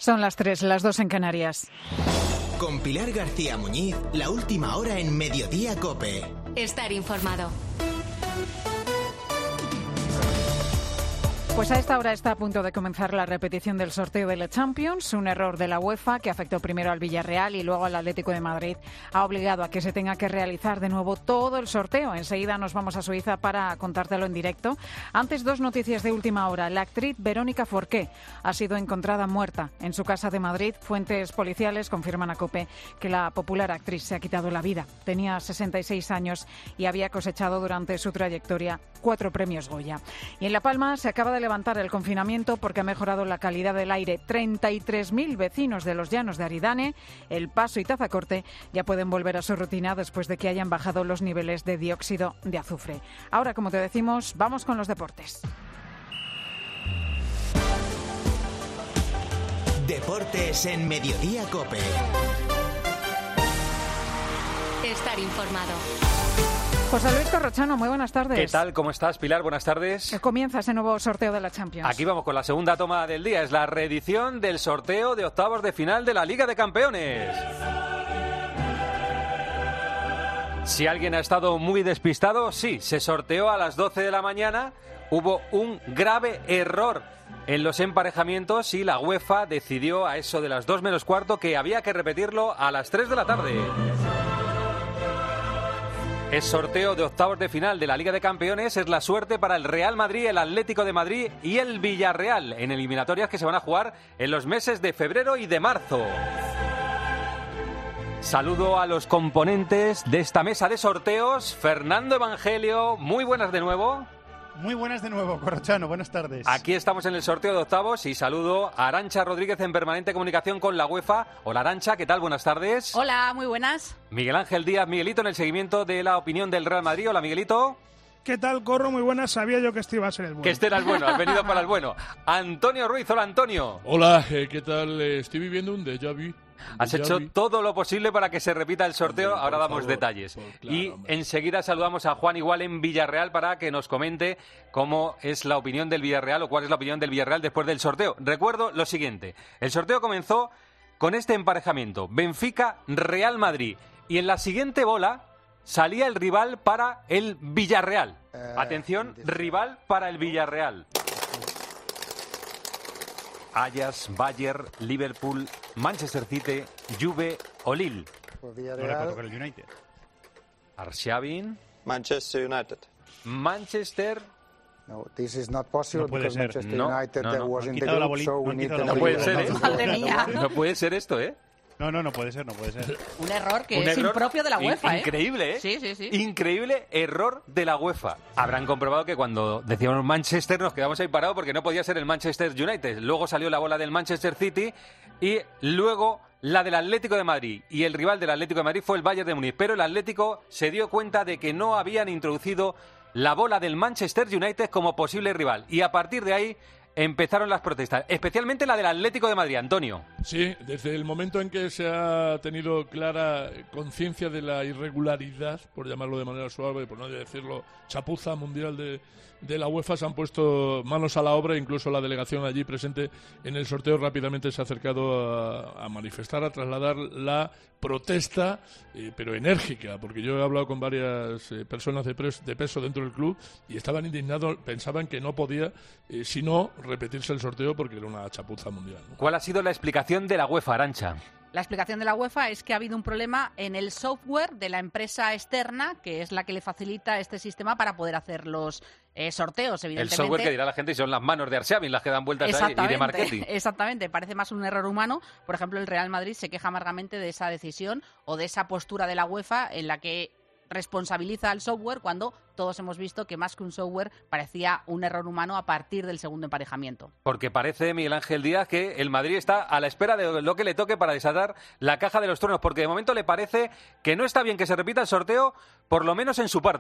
Son las 3, las 2 en Canarias. Con Pilar García Muñiz, la última hora en Mediodía COPE. Estar informado. Pues a esta hora está a punto de comenzar la repetición del sorteo de la Champions. Un error de la UEFA que afectó primero al Villarreal y luego al Atlético de Madrid ha obligado a que se tenga que realizar de nuevo todo el sorteo. Enseguida nos vamos a Suiza para contártelo en directo. Antes, dos noticias de última hora. La actriz Verónica Forqué ha sido encontrada muerta en su casa de Madrid. Fuentes policiales confirman a COPE que la popular actriz se ha quitado la vida. Tenía 66 años y había cosechado durante su trayectoria 4 premios Goya. Y en La Palma se acaba de levantar el confinamiento porque ha mejorado la calidad del aire. 33.000 vecinos de los Llanos de Aridane, El Paso y Tazacorte ya pueden volver a su rutina después de que hayan bajado los niveles de dióxido de azufre. Ahora, como te decimos, vamos con los deportes. Deportes en Mediodía COPE. Estar informado. José Luis Corrochano, muy buenas tardes. ¿Qué tal? ¿Cómo estás, Pilar? Buenas tardes. Comienza ese nuevo sorteo de la Champions. Aquí vamos con la segunda toma del día. Es la reedición del sorteo de octavos de final de la Liga de Campeones. Si alguien ha estado muy despistado, sí, se sorteó a las 12 de la mañana. Hubo un grave error en los emparejamientos y la UEFA decidió a eso de las 2 menos cuarto que había que repetirlo a las 3 de la tarde. Es sorteo de octavos de final de la Liga de Campeones. Es la suerte para el Real Madrid, el Atlético de Madrid y el Villarreal en eliminatorias que se van a jugar en los meses de febrero y de marzo. Saludo a los componentes de esta mesa de sorteos. Fernando Evangelio, muy buenas de nuevo. Muy buenas de nuevo, Corrochano, buenas tardes. Aquí estamos en el sorteo de octavos y saludo a Arantxa Rodríguez en permanente comunicación con la UEFA. Hola Arantxa, ¿qué tal? Buenas tardes. Hola, muy buenas. Miguel Ángel Díaz, Miguelito, en el seguimiento de la opinión del Real Madrid. Hola Miguelito. ¿Qué tal, Corro? Muy buenas. Sabía yo que este iba a ser el bueno. Que este era el bueno, has venido para el bueno. Antonio Ruiz, hola Antonio. Hola, ¿qué tal? Estoy viviendo un déjà vu. Has hecho todo lo posible para que se repita el sorteo. Ahora damos detalles. Y enseguida saludamos a Juan Igual en Villarreal para que nos comente cómo es la opinión del Villarreal o cuál es la opinión del Villarreal después del sorteo. Recuerdo lo siguiente. El sorteo comenzó con este emparejamiento. Benfica-Real Madrid. Y en la siguiente bola salía el rival para el Villarreal. Atención, rival para el Villarreal. Ajax, Bayern, Liverpool, Manchester City, Juve o Lille. No le puede tocar el United. Arshavin. Manchester United. Manchester. No, this is not possible because Manchester United was in the group, so we need to No puede ser, ¿eh? Madre mía. No puede ser esto, ¿eh? No puede ser. Un error que es impropio de la UEFA, Increíble, ¿eh? Sí. Increíble error de la UEFA. Habrán comprobado que cuando decíamos Manchester nos quedamos ahí parados porque no podía ser el Manchester United. Luego salió la bola del Manchester City y luego la del Atlético de Madrid. Y el rival del Atlético de Madrid fue el Bayern de Múnich. Pero el Atlético se dio cuenta de que no habían introducido la bola del Manchester United como posible rival. Y a partir de ahí empezaron las protestas, especialmente la del Atlético de Madrid, Antonio. Sí, desde el momento en que se ha tenido clara conciencia de la irregularidad, por llamarlo de manera suave, por no decirlo, chapuza mundial de la UEFA, se han puesto manos a la obra. Incluso la delegación allí presente en el sorteo rápidamente se ha acercado a manifestar, a trasladar la protesta, pero enérgica, porque yo he hablado con varias personas de peso dentro del club y estaban indignados, pensaban que no podía, sino repetirse el sorteo porque era una chapuza mundial, ¿no? ¿Cuál ha sido la explicación de la UEFA, Arantxa? La explicación de la UEFA es que ha habido un problema en el software de la empresa externa, que es la que le facilita este sistema para poder hacer los sorteos, evidentemente. El software que dirá la gente son las manos de Arshavin las que dan vueltas ahí y de marketing. Exactamente, parece más un error humano. Por ejemplo, el Real Madrid se queja amargamente de esa decisión o de esa postura de la UEFA en la que responsabiliza al software cuando todos hemos visto que más que un software parecía un error humano a partir del segundo emparejamiento. Porque parece, Miguel Ángel Díaz, que el Madrid está a la espera de lo que le toque para desatar la caja de los truenos, porque de momento le parece que no está bien que se repita el sorteo, por lo menos en su parte, ¿no?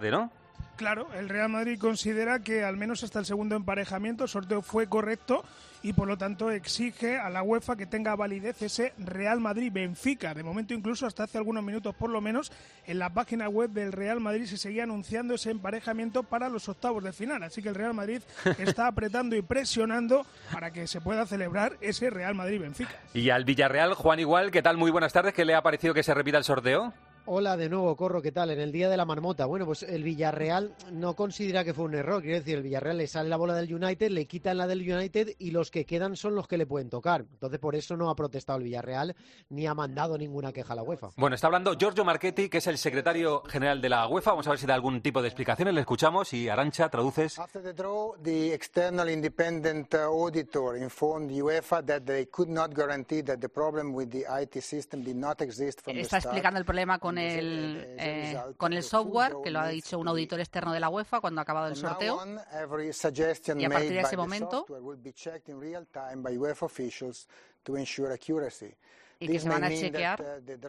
Claro, el Real Madrid considera que al menos hasta el segundo emparejamiento el sorteo fue correcto y por lo tanto exige a la UEFA que tenga validez ese Real Madrid-Benfica. De momento, incluso hasta hace algunos minutos por lo menos, en la página web del Real Madrid se seguía anunciando ese emparejamiento para los octavos de final. Así que el Real Madrid está apretando y presionando para que se pueda celebrar ese Real Madrid-Benfica. Y al Villarreal, Juan Igual, ¿qué tal? Muy buenas tardes. ¿Qué le ha parecido que se repita el sorteo? Hola de nuevo, Corro, ¿qué tal? En el día de la marmota. Bueno, pues el Villarreal no considera que fue un error. Quiero decir, el Villarreal le sale la bola del United, le quitan la del United y los que quedan son los que le pueden tocar. Entonces, por eso no ha protestado el Villarreal ni ha mandado ninguna queja a la UEFA. Bueno, está hablando Giorgio Marchetti, que es el secretario general de la UEFA. Vamos a ver si da algún tipo de explicaciones. Le escuchamos y, Arantxa, traduces. After the draw, the external independent auditor informed UEFA that they could not guarantee that the problem with the IT system did not exist from the Está start. explicando el problema con el software, que lo ha dicho un auditor externo de la UEFA cuando ha acabado el sorteo. Y a partir de ese momento, y que se van a chequear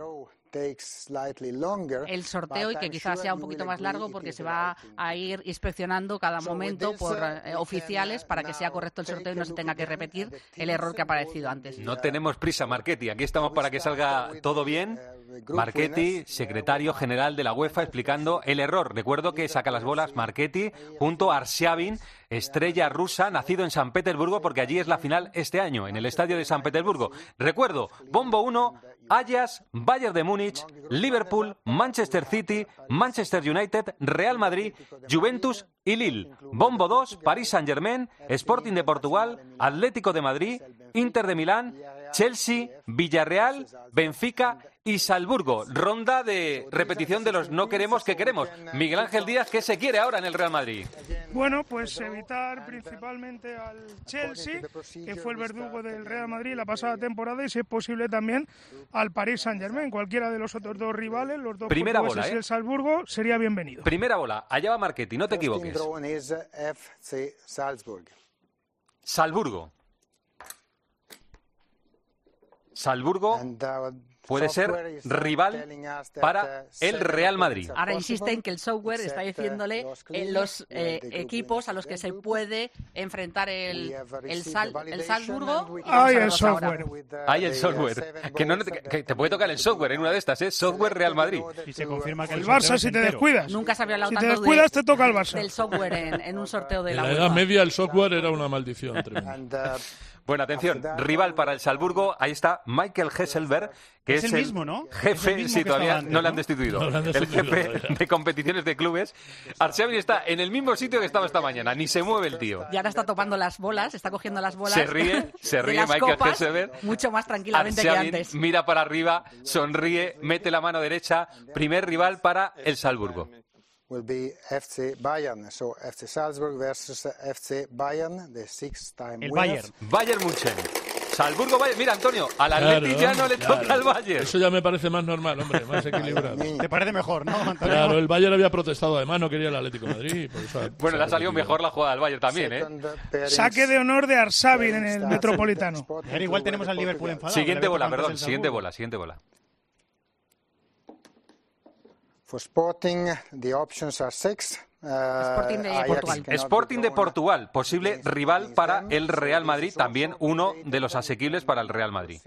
el sorteo y que quizás sea un poquito más largo porque se va a ir inspeccionando cada momento por oficiales para que sea correcto el sorteo y no se tenga que repetir el error que ha aparecido antes. No tenemos prisa, Marchetti. Aquí estamos para que salga todo bien. Marchetti, secretario general de la UEFA, explicando el error. Recuerdo que saca las bolas Marchetti junto a Arshavin, estrella rusa, nacido en San Petersburgo, porque allí es la final este año, en el estadio de San Petersburgo. Recuerdo, bombo 1, Ajax, Bayern de Múnich, Liverpool, Manchester City, Manchester United, Real Madrid, Juventus y Lille. Bombo 2, Paris Saint-Germain, Sporting de Portugal, Atlético de Madrid, Inter de Milán, Chelsea, Villarreal, Benfica y Salzburgo. Ronda de repetición de los no queremos que queremos. Miguel Ángel Díaz, ¿qué se quiere ahora en el Real Madrid? Bueno, pues evitar principalmente al Chelsea, que fue el verdugo del Real Madrid la pasada temporada, y si es posible también al Paris Saint-Germain. Cualquiera de los otros dos rivales, los dos portugueses y el Salzburgo, sería bienvenido. Primera bola, allá va Marchetti, no te equivoques. Salzburgo. Salzburgo puede ser rival para el Real Madrid. Ahora insiste en que el software está diciéndole los equipos a los que se puede enfrentar el Salzburgo. ¡Ay, el software! ¡Ay, el software! Que te puede tocar el software en una de estas, ¿eh? Software Real Madrid. Y se confirma que el Barça, si te descuidas. Nunca se había hablado si tanto te descuidas, te toca el Barça. del software en un sorteo de la UEFA. En la Edad Media el software era una maldición tremenda. Bueno, atención, rival para el Salzburgo, ahí está Michael Hesselberg, que es el mismo, ¿no? jefe, sí, todavía antes, no le han destituido, el jefe de competiciones de clubes. Arshavin está en el mismo sitio que estaba esta mañana, ni se mueve el tío. Y ahora está topando las bolas, está cogiendo las bolas. Se ríe Michael Hesselberg. Mucho más tranquilamente Arshavin que antes. Mira para arriba, sonríe, mete la mano derecha, primer rival para el Salzburgo. Will be FC Bayern, so FC Salzburg versus FC Bayern, the six-time el winners. Bayern München. Salzburgo, Bayern. Mira, Antonio, al Atleti ya no le toca al Bayern. Eso ya me parece más normal, hombre, más equilibrado. Te parece mejor, ¿no, Antonio? Claro, el Bayern había protestado, además no quería el Atlético de Madrid. Por eso bueno, le ha salido mejor la jugada al Bayern también, ¿eh? Saque de honor de Arshavin en el Metropolitano. Pero igual tenemos al Liverpool enfadado. Siguiente bola. For Sporting, the options are six. Sporting de Portugal. Sporting de Portugal, posible rival para el Real Madrid, también uno de los asequibles para el Real Madrid.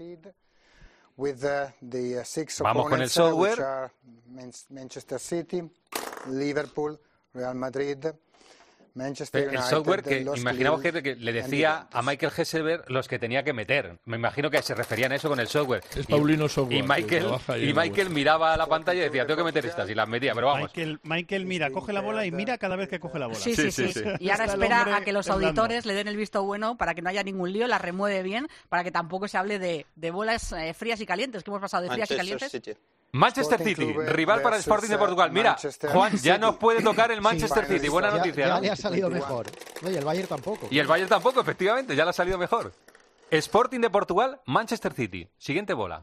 Vamos con el software. Manchester City, Liverpool, Real Madrid. El software que imaginamos que le decía a Michael Hesselberg los que tenía que meter. Me imagino que se referían a eso con el software. Es Paulino Software. Y Michael miraba a la pantalla y decía, tengo que meter estas, y las metía, pero vamos. Michael mira, coge la bola y mira cada vez que coge la bola. Sí. Y ahora espera a que los auditores le den el visto bueno para que no haya ningún lío, la remueve bien, para que tampoco se hable de bolas frías y calientes, que hemos pasado de frías y calientes. Manchester City, rival para el Sporting de Portugal. Mira, Juan, ya nos puede tocar el Manchester City. Buena noticia, ya ¿no? le ha salido mejor. No, y el Bayern tampoco. Y el Bayern tampoco, efectivamente, ya le ha salido mejor. Sporting de Portugal, Manchester City. Siguiente bola.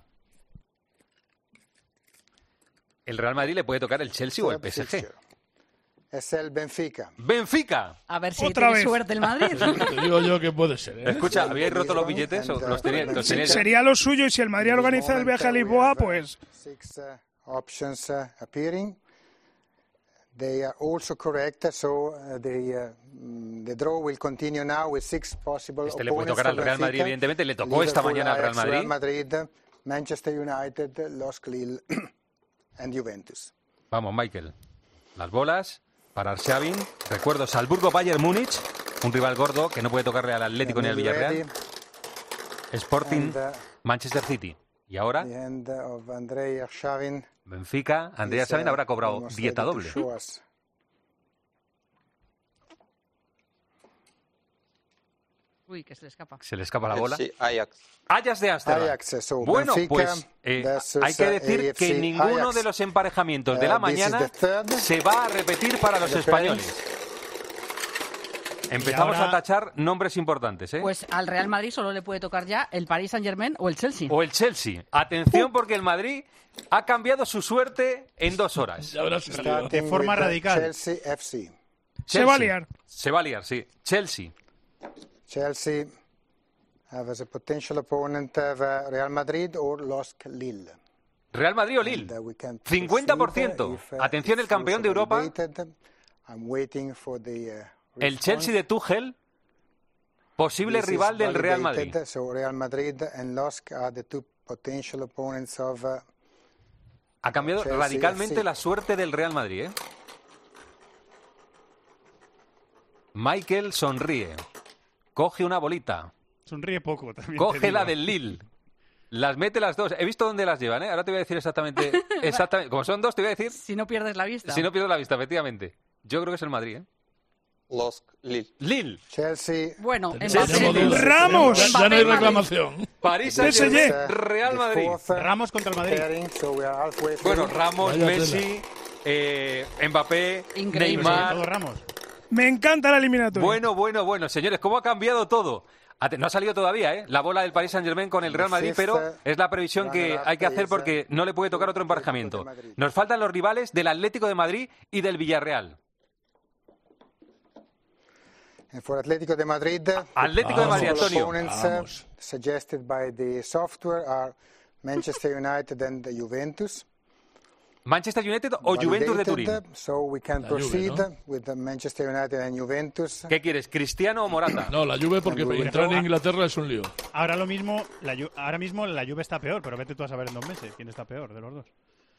El Real Madrid le puede tocar el Chelsea o el PSG. Es el Benfica. ¡Benfica! A ver si tiene suerte el Madrid. Te digo yo que puede ser, ¿eh? Escucha, ¿habíais roto los billetes o los teníais? Sería lo suyo, y si el Madrid organiza el viaje a Lisboa, pues... Six options appearing. They are also correct, so the draw will continue now with 6 possible Este le puede opponents tocar al for Real Madrid, Benfica. evidentemente. Le tocó esta Liverpool, mañana al Real Ajax, Real Madrid. Madrid, Manchester United, LOSC Lille and Juventus. Vamos, Michael. Las bolas para Arshavin. Recuerdo, Salzburgo, Bayern Múnich. Un rival gordo que no puede tocarle al Atlético ni al Villarreal. Sporting, Manchester City. Y ahora, The end of Andrei Arshavin. Benfica. Andrei Arshavin habrá cobrado almost dieta ready to doble. show us. Uy, que se le escapa. Se le escapa la bola. FC Ajax. Ajax de Ámsterdam. Ajax, so Bueno, Benfica pues versus, hay que decir AFC que ninguno Ajax. de los emparejamientos de la This is mañana the third. se va a repetir para los The españoles. Empezamos ahora- a tachar nombres importantes, ¿eh? Pues al Real Madrid solo le puede tocar ya el Paris Saint-Germain o el Chelsea. O el Chelsea. Atención porque el Madrid ha cambiado su suerte en 2 horas. Ya habrá salido. Starting De forma with the radical. Chelsea FC. Se va a liar. Se va a liar, sí. Chelsea. Chelsea have as a potential opponent of Real Madrid or LOSC Lille. Real Madrid o Lille. And, we can 50%. proceed, Atención, el it's campeón de also Europa. debated. I'm waiting for the, El Chelsea de Tuchel, posible This is rival del Real validated, Madrid. So Real Madrid and LOSC are the 2 potential opponents of Ha cambiado Chelsea, radicalmente sí. la suerte del Real Madrid, ¿eh? Michael sonríe. Coge una bolita. Sonríe poco también. te Coge la digo. del Lille. Las mete las dos. He visto dónde las llevan, ¿eh? Ahora te voy a decir exactamente. Como son dos, te voy a decir. Si no pierdes la vista. Si no pierdo la vista, efectivamente. Yo creo que es el Madrid, ¿eh? LOSC Lille. Lille. Chelsea. Bueno, Tenemos Mbappé. dudas. ¡Ramos! Ya no hay Mbappé, reclamación. París PSG. Saint-Germain, Real The Madrid. fourth, Ramos contra el Madrid. pairing, so we are halfway Bueno, through. Ramos, Vaya Messi, Mbappé, Increíble. Neymar. Todo Ramos. Me encanta la eliminatoria. Bueno, señores, ¿cómo ha cambiado todo? No ha salido todavía, ¿eh? La bola del Paris Saint-Germain con el Real Madrid, pero es la previsión que hay que hacer porque no le puede tocar otro emparejamiento. Nos faltan los rivales del Atlético de Madrid y del Villarreal. And for Atlético de Madrid, Atlético de Madrid, possible Antonio. opponents Vamos. suggested by the software are Manchester United and Juventus. Manchester United o Juventus de Turín. Validated, so we can La Juve, proceed ¿no? with the Manchester United and Juventus. ¿Qué quieres, Cristiano o Morata? No, la Juve porque entrar en Inglaterra es un lío. Ahora mismo la Juve está peor, pero vete tú a saber en 2 meses quién está peor de los dos.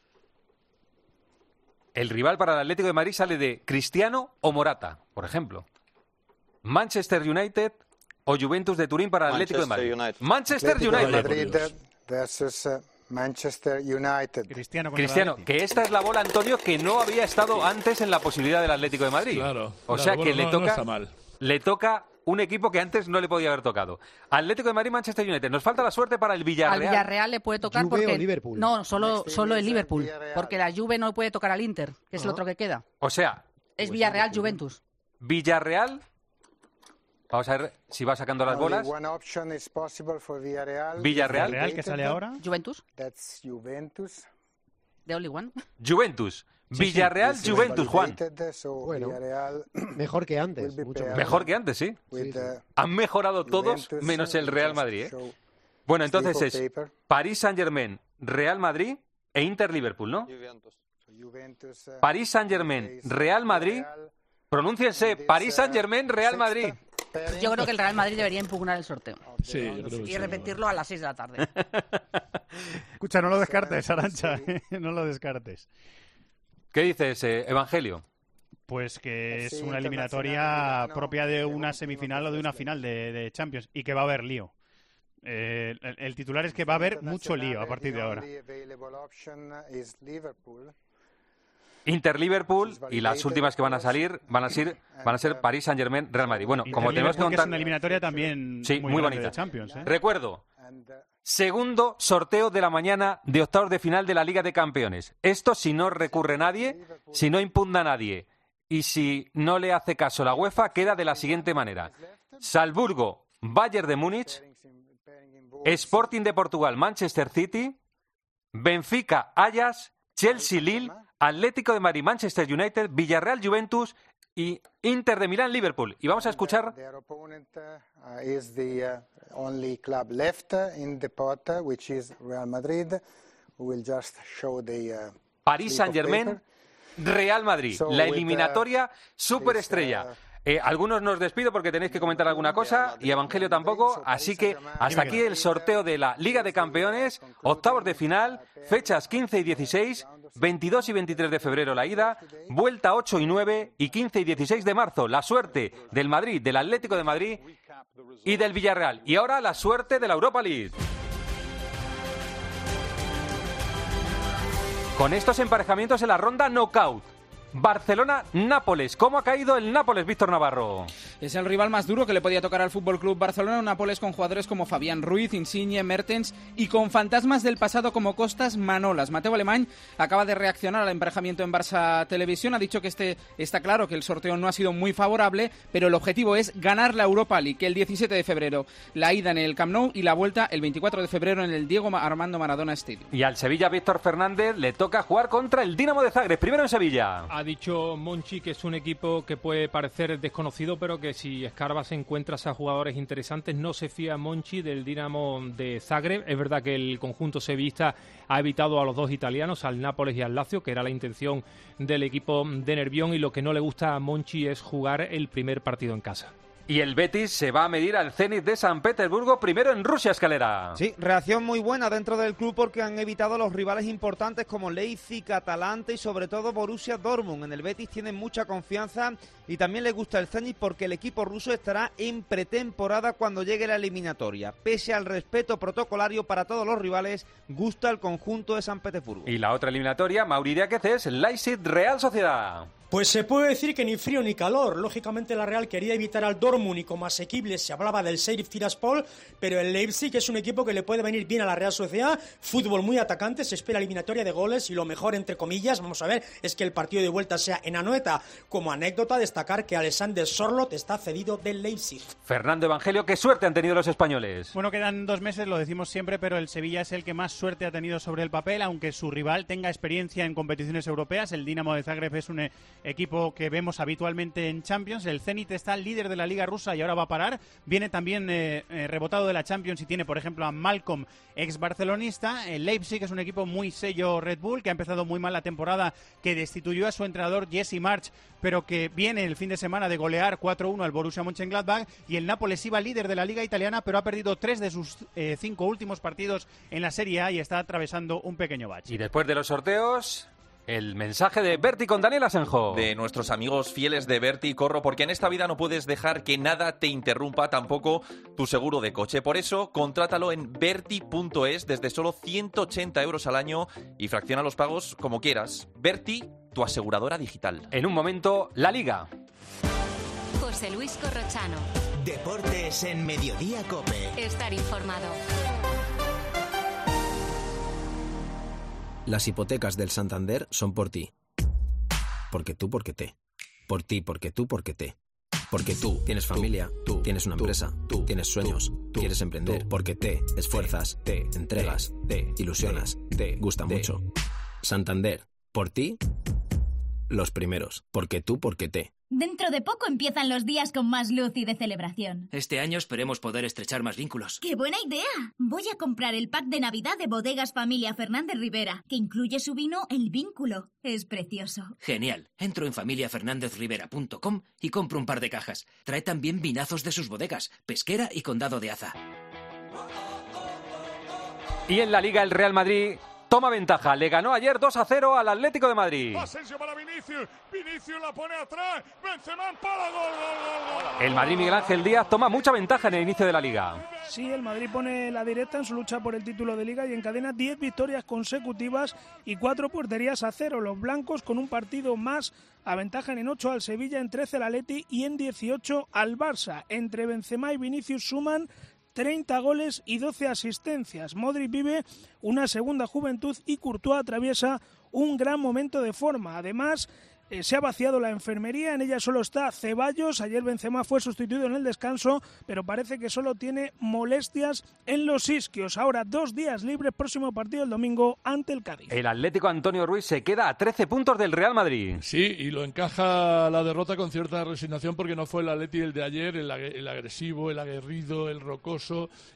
El rival para el Atlético de Madrid sale de Cristiano o Morata, por ejemplo. Manchester United o Juventus de Turín para el Atlético de Madrid. Manchester United. Manchester Atlético de United. Madrid Por Dios. versus Manchester United. Cristiano contra el Cristiano, Atleti. que esta es la bola, Antonio, que no había estado antes en la posibilidad del Atlético de Madrid. Claro. O claro, sea que bueno, no está mal. le toca un equipo que antes no le podía haber tocado. Atlético de Madrid, Manchester United. Nos falta la suerte para el Al Villarreal. Villarreal le puede tocar Juve porque... o Liverpool. No, solo el Liverpool. Villarreal. Porque la Juve no puede tocar al Inter, que es el otro que queda. O sea, Es Villarreal-Juventus. Villarreal. Vamos a ver si va sacando las bolas. Only one option is possible for Villarreal. Villarreal. Real que sale ahora. Juventus, That's Juventus. de only one. Juventus. Villarreal, This is Juventus, Juan. validated, so Bueno. Villarreal Mejor que antes. will be Mucho paired Mejor que antes, sí. with, Han mejorado todos Juventus, menos el Real just Madrid, ¿eh? show Bueno, slip entonces of es paper. París Saint-Germain, Real Madrid e Inter-Liverpool, ¿no? Juventus. So Juventus, París Saint-Germain, Real Madrid. Pronúnciense, París Saint-Germain, Real Madrid. Yo creo que el Real Madrid debería impugnar el sorteo Sí, yo creo que y sí. repetirlo a las 6 de la tarde. Escucha, no lo descartes, Arantxa. No lo descartes. ¿Qué dices, Evangelio? Pues que es Sí, una internacional, eliminatoria no, propia de no, una no, semifinal no, o de una no, final de Champions y que va a haber lío. El titular es que va a haber mucho lío a partir de ahora. The available option is Liverpool. Inter-Liverpool y las últimas que van a salir van a ser París Saint-Germain, Real Madrid. Bueno, como tenemos que Inter-Liverpool, que es contar... una eliminatoria también Sí, muy grande bonita. de Champions. Recuerdo, And segundo sorteo de la mañana de octavos de final de la Liga de Campeones. Esto si no recurre nadie, si no impugna nadie y si no le hace caso la UEFA, queda de la siguiente manera. Salzburgo, Bayern de Múnich, Sporting de Portugal, Manchester City, Benfica, Ajax, Chelsea, Lille, Atlético de Madrid, Manchester United, Villarreal, Juventus y Inter de Milán, Liverpool. Y vamos a escuchar their opponent is the only club left in the pot, which is Real Madrid. We will just show the París slip of Saint-Germain, paper. Real Madrid, la eliminatoria superestrella. Algunos nos despido porque tenéis que comentar alguna cosa y Evangelio tampoco, así que hasta aquí el sorteo de la Liga de Campeones, octavos de final, fechas 15 y 16, 22 y 23 de febrero la ida, vuelta 8 y 9 y 15 y 16 de marzo, la suerte del Madrid, del Atlético de Madrid y del Villarreal. Y ahora la suerte de la Europa League. Con estos emparejamientos en la ronda knockout. Barcelona-Nápoles. ¿Cómo ha caído el Nápoles, Víctor Navarro? Es el rival más duro que le podía tocar al Fútbol Club Barcelona. Un Nápoles con jugadores como Fabián Ruiz, Insigne, Mertens y con fantasmas del pasado como Costas, Manolas. Mateo Alemany acaba de reaccionar al emparejamiento en Barça Televisión. Ha dicho que está claro que el sorteo no ha sido muy favorable, pero el objetivo es ganar la Europa League, que el 17 de febrero la ida en el Camp Nou y la vuelta el 24 de febrero en el Diego Armando Maradona Stadium. Y al Sevilla, Víctor Fernández, le toca jugar contra el Dinamo de Zagreb, primero en Sevilla. Ha dicho Monchi que es un equipo que puede parecer desconocido, pero que si escarbas encuentras a jugadores interesantes. No se fía Monchi del Dinamo de Zagreb. Es verdad que el conjunto sevillista ha evitado a los dos italianos, al Nápoles y al Lazio, que era la intención del equipo de Nervión, y lo que no le gusta a Monchi es jugar el primer partido en casa. Y el Betis se va a medir al Zenit de San Petersburgo, primero en Rusia, Escalera. Sí, reacción muy buena dentro del club porque han evitado a los rivales importantes como Leipzig, Atalanta y sobre todo Borussia Dortmund. En el Betis tienen mucha confianza y también les gusta el Zenit porque el equipo ruso estará en pretemporada cuando llegue la eliminatoria. Pese al respeto protocolario para todos los rivales, gusta el conjunto de San Petersburgo. Y la otra eliminatoria, Mauri Díaz, es Leipzig Real Sociedad. Pues se puede decir que ni frío ni calor. Lógicamente la Real quería evitar al Dortmund y como asequible se hablaba del Sheriff Tiraspol, pero el Leipzig es un equipo que le puede venir bien a la Real Sociedad. Fútbol muy atacante, se espera eliminatoria de goles y lo mejor, entre comillas, vamos a ver, es que el partido de vuelta sea en Anoeta. Como anécdota, destacar que Alexander Sorloth está cedido del Leipzig. Fernando Evangelio, ¿qué suerte han tenido los españoles? Bueno, quedan 2 meses, lo decimos siempre, pero el Sevilla es el que más suerte ha tenido sobre el papel, aunque su rival tenga experiencia en competiciones europeas. El Dinamo de Zagreb es un equipo que vemos habitualmente en Champions. El Zenit está líder de la Liga Rusa y ahora va a parar. Viene también rebotado de la Champions y tiene, por ejemplo, a Malcolm, ex barcelonista. El Leipzig es un equipo muy sello Red Bull, que ha empezado muy mal la temporada, que destituyó a su entrenador Jesse March, pero que viene el fin de semana de golear 4-1 al Borussia Mönchengladbach. Y el Nápoles iba líder de la Liga Italiana, pero ha perdido 3 de sus 5 últimos partidos en la Serie A y está atravesando un pequeño bache. Y después de los sorteos, el mensaje de Berti con Daniel Asenjo. De nuestros amigos fieles de Berti y Corro, porque en esta vida no puedes dejar que nada te interrumpa, tampoco tu seguro de coche. Por eso, contrátalo en berti.es desde solo 180 euros al año y fracciona los pagos como quieras. Berti, tu aseguradora digital. En un momento, la Liga. José Luis Corrochano. Deportes en Mediodía COPE. Estar informado. Las hipotecas del Santander son por ti. Porque tú, porque te. Por ti, porque tú, porque te. Porque tú tienes familia, tú tienes una empresa, tú tienes sueños, quieres emprender, porque te esfuerzas, te entregas, te ilusionas, te gusta mucho. Santander, por ti, los primeros. Porque tú, porque te. Dentro de poco empiezan los días con más luz y de celebración. Este año esperemos poder estrechar más vínculos. ¡Qué buena idea! Voy a comprar el pack de Navidad de Bodegas Familia Fernández Rivera, que incluye su vino El Vínculo. Es precioso. Genial. Entro en familiafernandezrivera.com y compro un par de cajas. Trae también vinazos de sus bodegas, Pesquera y Condado de Aza. Y en la Liga el Real Madrid toma ventaja. Le ganó ayer 2-0 al Atlético de Madrid. Asensio para Vinicius. Vinicius la pone atrás. Benzema empala. Gol. El Madrid, Miguel Ángel Díaz, toma mucha ventaja en el inicio de la Liga. Sí, el Madrid pone la directa en su lucha por el título de Liga y encadena 10 victorias consecutivas y 4 porterías a 0. Los blancos con un partido más aventajan en 8 al Sevilla, en 13 al Atleti y en 18 al Barça. Entre Benzema y Vinicius suman 30 goles y 12 asistencias. Modric vive una segunda juventud y Courtois atraviesa un gran momento de forma. Además, se ha vaciado la enfermería, en ella solo está Ceballos. Ayer Benzema fue sustituido en el descanso, pero parece que solo tiene molestias en los isquios. Ahora 2 días libres, próximo partido el domingo ante el Cádiz. El Atlético Antonio Ruiz se queda a 13 puntos del Real Madrid. Sí, y lo encaja la derrota con cierta resignación porque no fue el Atleti el de ayer, el agresivo, el aguerrido, el rocoso, y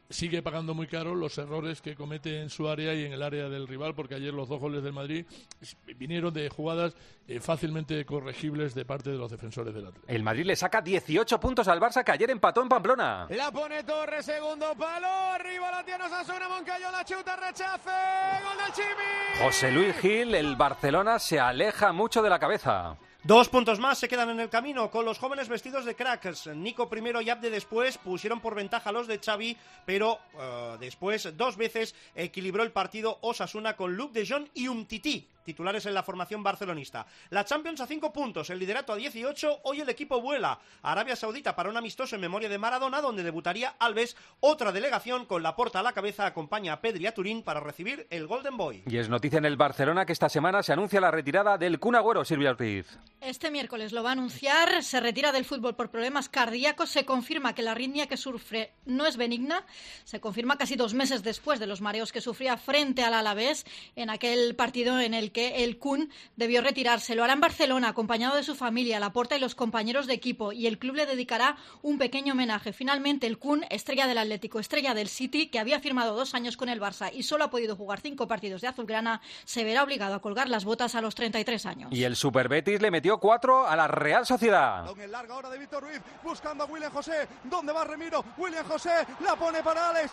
sigue pagando muy caro los errores que comete en su área y en el área del rival, porque ayer los 2 goles del Madrid vinieron de jugadas fácilmente corregibles de parte de los defensores del Atlético. El Madrid le saca 18 puntos al Barça, que ayer empató en Pamplona. La pone Torres, segundo palo, arriba la tiene Osasuna, Moncayo la chuta, rechace, gol del Chimi. José Luis Gil, el Barcelona se aleja mucho de la cabeza. 2 puntos más se quedan en el camino con los jóvenes vestidos de cracks. Nico primero y Abde después pusieron por ventaja a los de Xavi, pero después 2 veces equilibró el partido Osasuna con Luc de Jong y Umtiti, titulares en la formación barcelonista. La Champions a 5 puntos, el liderato a 18, hoy el equipo vuela a Arabia Saudita para un amistoso en memoria de Maradona, donde debutaría Alves. Otra delegación con Laporta a la cabeza acompaña a Pedri y a Turín para recibir el Golden Boy. Y es noticia en el Barcelona que esta semana se anuncia la retirada del Kun Agüero, Silvia Ortiz. Este miércoles lo va a anunciar, se retira del fútbol por problemas cardíacos, se confirma que la arritmia que sufre no es benigna, se confirma casi 2 meses después de los mareos que sufría frente al Alavés en aquel partido en el que el Kun debió retirarse. Lo hará en Barcelona, acompañado de su familia, Laporta y los compañeros de equipo, y el club le dedicará un pequeño homenaje. Finalmente, el Kun, estrella del Atlético, estrella del City, que había firmado 2 años con el Barça y solo ha podido jugar 5 partidos de azulgrana, se verá obligado a colgar las botas a los 33 años. Y el Super Betis le metió 4 a la Real Sociedad. En larga hora de Víctor Ruiz, buscando a William José. ¿Dónde va Remiro? William José la pone para Alex.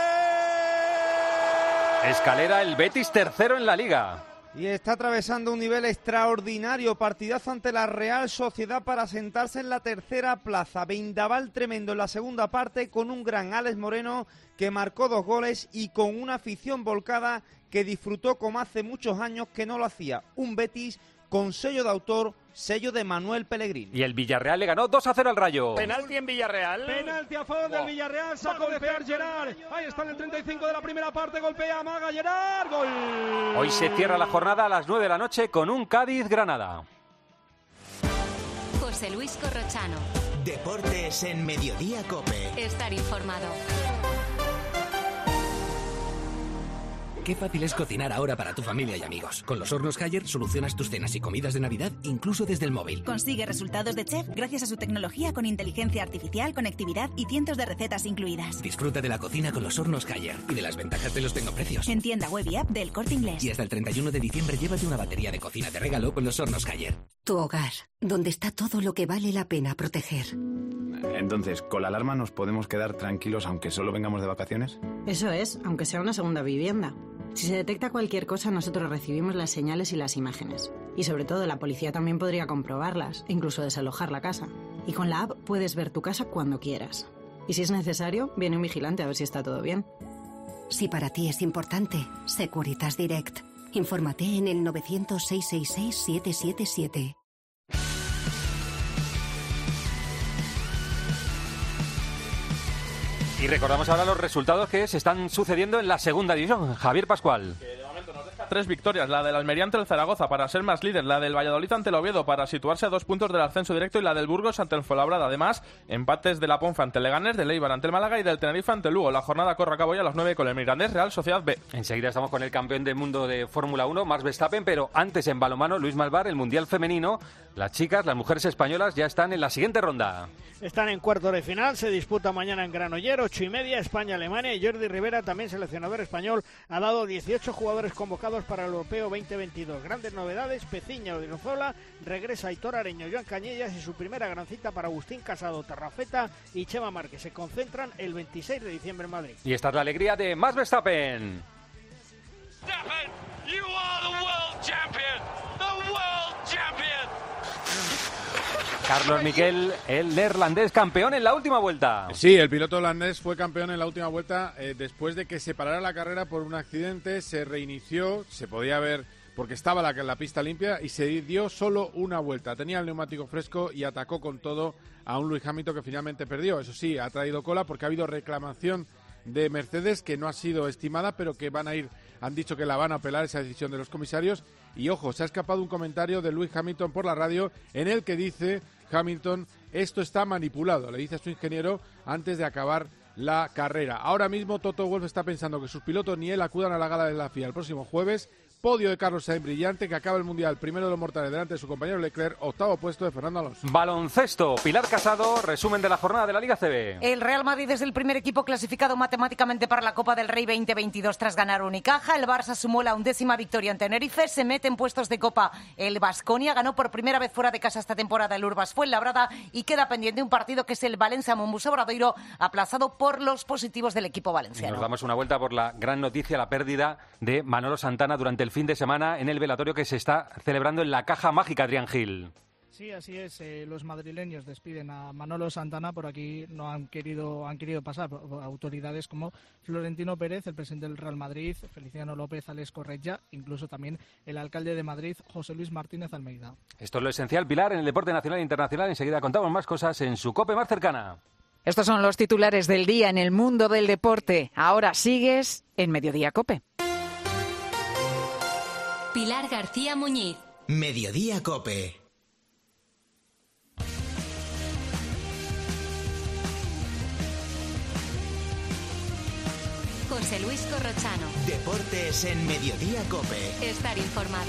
¡Alex! Escalera, el Betis tercero en la Liga. Y está atravesando un nivel extraordinario, partidazo ante la Real Sociedad para sentarse en la tercera plaza. Vendaval tremendo en la segunda parte con un gran Alex Moreno que marcó 2 goles y con una afición volcada que disfrutó como hace muchos años que no lo hacía. Un Betis con sello de autor, sello de Manuel Pellegrini. Y el Villarreal le ganó 2-0 al Rayo. Penalti en Villarreal. Penalti a favor del Villarreal, va a golpear Gerard. Ahí está en el 35 de la primera parte, golpea, amaga Gerard, gol. Hoy se cierra la jornada a las 9 de la noche con un Cádiz-Granada. José Luis Corrochano. Deportes en Mediodía COPE. Estar informado. Qué fácil es cocinar ahora para tu familia y amigos. Con los hornos Haier solucionas tus cenas y comidas de Navidad incluso desde el móvil. Consigue resultados de chef gracias a su tecnología con inteligencia artificial, conectividad y cientos de recetas incluidas. Disfruta de la cocina con los hornos Haier y de las ventajas de los tecnoprecios. En tienda web y app del Corte Inglés. Y hasta el 31 de diciembre llévate una batería de cocina de regalo con los hornos Haier. Tu hogar, donde está todo lo que vale la pena proteger. Entonces, ¿con la alarma nos podemos quedar tranquilos aunque solo vengamos de vacaciones? Eso es, aunque sea una segunda vivienda. Si se detecta cualquier cosa, nosotros recibimos las señales y las imágenes. Y sobre todo, la policía también podría comprobarlas, incluso desalojar la casa. Y con la app puedes ver tu casa cuando quieras. Y si es necesario, viene un vigilante a ver si está todo bien. Si para ti es importante, Securitas Direct. Infórmate en el 900-666-777. Y recordamos ahora los resultados que se están sucediendo en la segunda división. Javier Pascual. 3 victorias, la del Almería ante el Zaragoza para ser más líder, la del Valladolid ante el Oviedo para situarse a 2 puntos del ascenso directo y la del Burgos ante el Fuenlabrada. Además, empates de la Ponfa ante el Leganés, del Eibar ante el Málaga y del Tenerife ante el Lugo. La jornada corre a cabo ya a las 9 con el Mirandés Real Sociedad B. Enseguida estamos con el campeón del mundo de Fórmula 1, Max Verstappen, pero antes en balonmano, Luis Malvar, el Mundial Femenino. Las chicas, las mujeres españolas ya están en la siguiente ronda. Están en cuartos de final, se disputa mañana en Granollers, 8:30, España-Alemania, y Jordi Rivera, también seleccionador español, ha dado 18 jugadores convocados para el Europeo 2022. Grandes novedades: Peciña Odriozola, regresa Aitor Areño, Joan Cañellas y su primera gran cita para Agustín Casado, Terrafeta y Chema Márquez. Se concentran el 26 de diciembre en Madrid. Y esta es la alegría de Max Verstappen. Verstappen, you are the world champion, the world champion. Carlos Miquel, el neerlandés, campeón en la última vuelta. Sí, el piloto holandés fue campeón en la última vuelta después de que se parara la carrera por un accidente, se reinició, se podía ver porque estaba la pista limpia y se dio solo una vuelta. Tenía el neumático fresco y atacó con todo a un Lewis Hamilton que finalmente perdió. Eso sí, ha traído cola porque ha habido reclamación de Mercedes que no ha sido estimada, pero que han dicho que la van a apelar esa decisión de los comisarios. Y ojo, se ha escapado un comentario de Lewis Hamilton por la radio en el que dice Hamilton, esto está manipulado, le dice a su ingeniero antes de acabar la carrera. Ahora mismo Toto Wolff está pensando que sus pilotos ni él acudan a la gala de la FIA el próximo jueves Podio de Carlos Sainz brillante, que acaba el Mundial primero de los mortales delante de su compañero Leclerc, octavo puesto de Fernando Alonso. Baloncesto, Pilar Casado, resumen de la jornada de la Liga CB. El Real Madrid es el primer equipo clasificado matemáticamente para la Copa del Rey 2022 tras ganar Unicaja. El Barça sumó la 11ª victoria en Tenerife, se mete en puestos de Copa el Baskonia, ganó por primera vez fuera de casa esta temporada el Urbas Fuenlabrada y queda pendiente un partido que es el Valencia-Mombus Obradoiro, aplazado por los positivos del equipo valenciano. Nos damos una vuelta por la gran noticia, la pérdida de Manolo Santana durante el fin de semana en el velatorio que se está celebrando en la Caja Mágica, Adrián Gil. Sí, así es. Los madrileños despiden a Manolo Santana. Por aquí no han querido pasar autoridades como Florentino Pérez, el presidente del Real Madrid, Feliciano López, Alex Corretja, incluso también el alcalde de Madrid, José Luis Martínez Almeida. Esto es lo esencial, Pilar, en el deporte nacional e internacional. Enseguida contamos más cosas en su COPE más cercana. Estos son los titulares del día en el mundo del deporte. Ahora sigues en Mediodía COPE. Pilar García Muñiz. Mediodía COPE. José Luis Corrochano. Deportes en Mediodía COPE. Estar informado.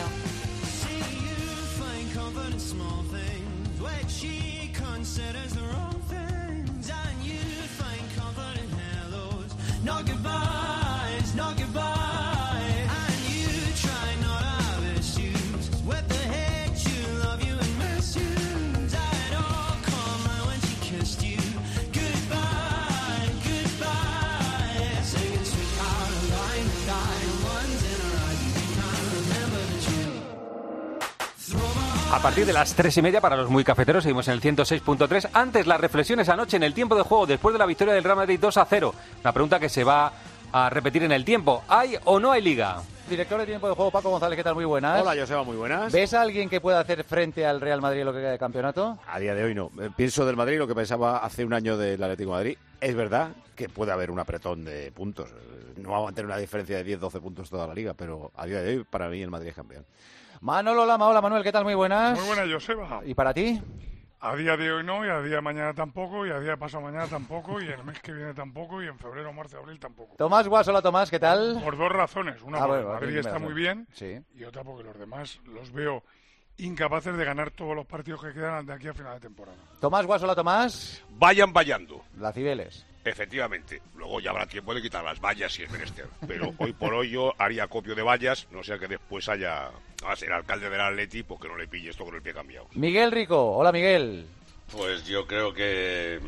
A partir de las 3:30 para los muy cafeteros seguimos en el 106.3. Antes, las reflexiones anoche en el tiempo de juego después de la victoria del Real Madrid 2-0. Una pregunta que se va a repetir en el tiempo. ¿Hay o no hay Liga? Director de tiempo de juego, Paco González, ¿qué tal? Muy buenas. Hola, Joseba, muy buenas. ¿Ves a alguien que pueda hacer frente al Real Madrid en lo que queda de campeonato? A día de hoy no. Pienso del Madrid lo que pensaba hace un año del Atlético de Madrid. Es verdad que puede haber un apretón de puntos. No vamos a tener una diferencia de 10-12 puntos toda la Liga, pero a día de hoy, para mí, el Madrid es campeón. Manolo Lama, hola Manuel, ¿qué tal? Muy buenas. Muy buenas, Joseba. ¿Y para ti? A día de hoy no, y a día de mañana tampoco, y a día de pasado mañana tampoco, y el mes que viene tampoco, y en febrero, marzo, abril tampoco. Tomás Guas, hola Tomás, ¿qué tal? Por dos razones. Una, porque bueno, Madrid está muy bien, sí. Y otra porque los demás los veo incapaces de ganar todos los partidos que quedan de aquí a final de temporada. Tomás Guas, hola Tomás. Vayan vallando. La Cibeles. Efectivamente. Luego ya habrá tiempo de quitar las vallas si es menester. Pero hoy por hoy yo haría acopio de vallas, no sea que después haya a ser alcalde del Atleti porque no le pille esto con el pie cambiado. Miguel Rico, hola Miguel. Pues yo creo que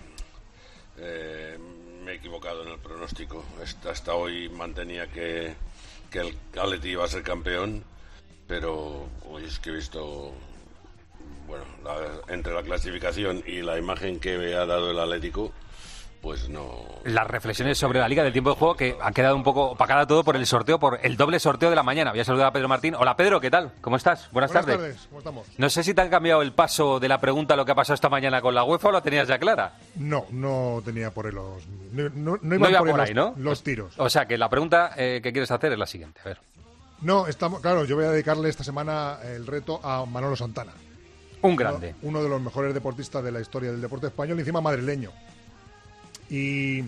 me he equivocado en el pronóstico. Hasta hoy mantenía que el Atleti iba a ser campeón, pero hoy es que he visto, bueno, entre la clasificación y la imagen que ha dado el Atlético, pues no. Las reflexiones sobre la Liga del tiempo de juego, que han quedado un poco opacada todo por el sorteo, por el doble sorteo de la mañana. Voy a saludar a Pedro Martín. Hola Pedro, ¿qué tal? ¿Cómo estás? Buenas tardes. Buenas tardes, ¿cómo estamos? No sé si te han cambiado el paso de la pregunta a lo que ha pasado esta mañana con la UEFA o la tenías ya clara. No tenía por ahí los... No iba por ahí, ¿no? Los tiros. O sea, que la pregunta que quieres hacer es la siguiente. A ver. No, claro, yo voy a dedicarle esta semana el reto a Manolo Santana. Un grande. Uno de los mejores deportistas de la historia del deporte español y encima madrileño. Y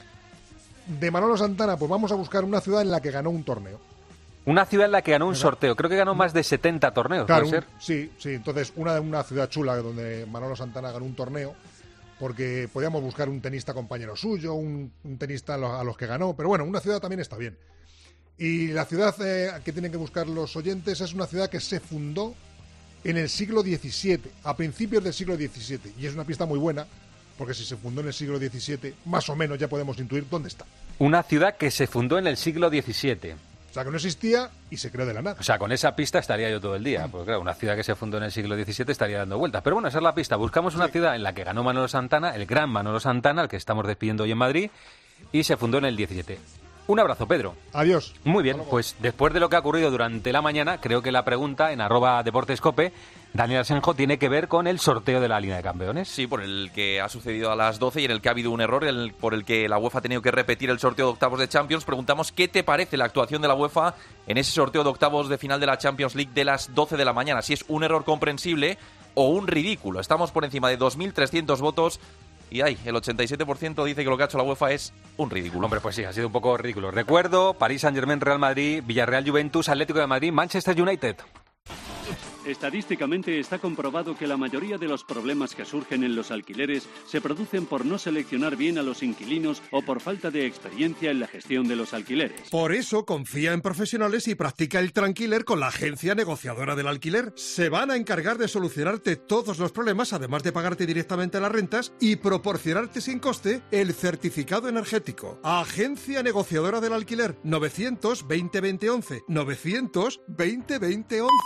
de Manolo Santana, pues vamos a buscar una ciudad en la que ganó un torneo. Una ciudad en la que ganó un sorteo. Creo que ganó más de 70 torneos, claro, ¿puede ser? Sí. Entonces, una ciudad chula donde Manolo Santana ganó un torneo, porque podíamos buscar un tenista compañero suyo, un tenista a los que ganó, pero bueno, una ciudad también está bien. Y la ciudad que tienen que buscar los oyentes es una ciudad que se fundó en el siglo XVII, a principios del siglo XVII, y es una pista muy buena, porque si se fundó en el siglo XVII, más o menos ya podemos intuir dónde está. Una ciudad que se fundó en el siglo XVII. O sea, que no existía y se creó de la nada. O sea, con esa pista estaría yo todo el día. Porque claro, una ciudad que se fundó en el siglo XVII estaría dando vueltas. Pero bueno, esa es la pista. Buscamos una ciudad en la que ganó Manolo Santana, el gran Manolo Santana, al que estamos despidiendo hoy en Madrid, y se fundó en el XVII. Un abrazo, Pedro. Adiós. Muy bien, pues después de lo que ha ocurrido durante la mañana, creo que la pregunta en @deportescope, Daniel Asenjo, tiene que ver con el sorteo de la Liga de Campeones. Sí, por el que ha sucedido a las 12 y en el que ha habido un error, por el que la UEFA ha tenido que repetir el sorteo de octavos de Champions. Preguntamos qué te parece la actuación de la UEFA en ese sorteo de octavos de final de la Champions League de las 12 de la mañana. Si es un error comprensible o un ridículo. Estamos por encima de 2.300 votos. Y el 87% dice que lo que ha hecho la UEFA es un ridículo. Hombre, pues sí, ha sido un poco ridículo. Recuerdo París Saint-Germain, Real Madrid, Villarreal, Juventus, Atlético de Madrid, Manchester United. Estadísticamente está comprobado que la mayoría de los problemas que surgen en los alquileres se producen por no seleccionar bien a los inquilinos o por falta de experiencia en la gestión de los alquileres. Por eso confía en profesionales y practica el Tranquiler con la agencia negociadora del alquiler. Se van a encargar de solucionarte todos los problemas, además de pagarte directamente las rentas y proporcionarte sin coste el certificado energético. Agencia negociadora del alquiler, 920 20 11, 920 20 11.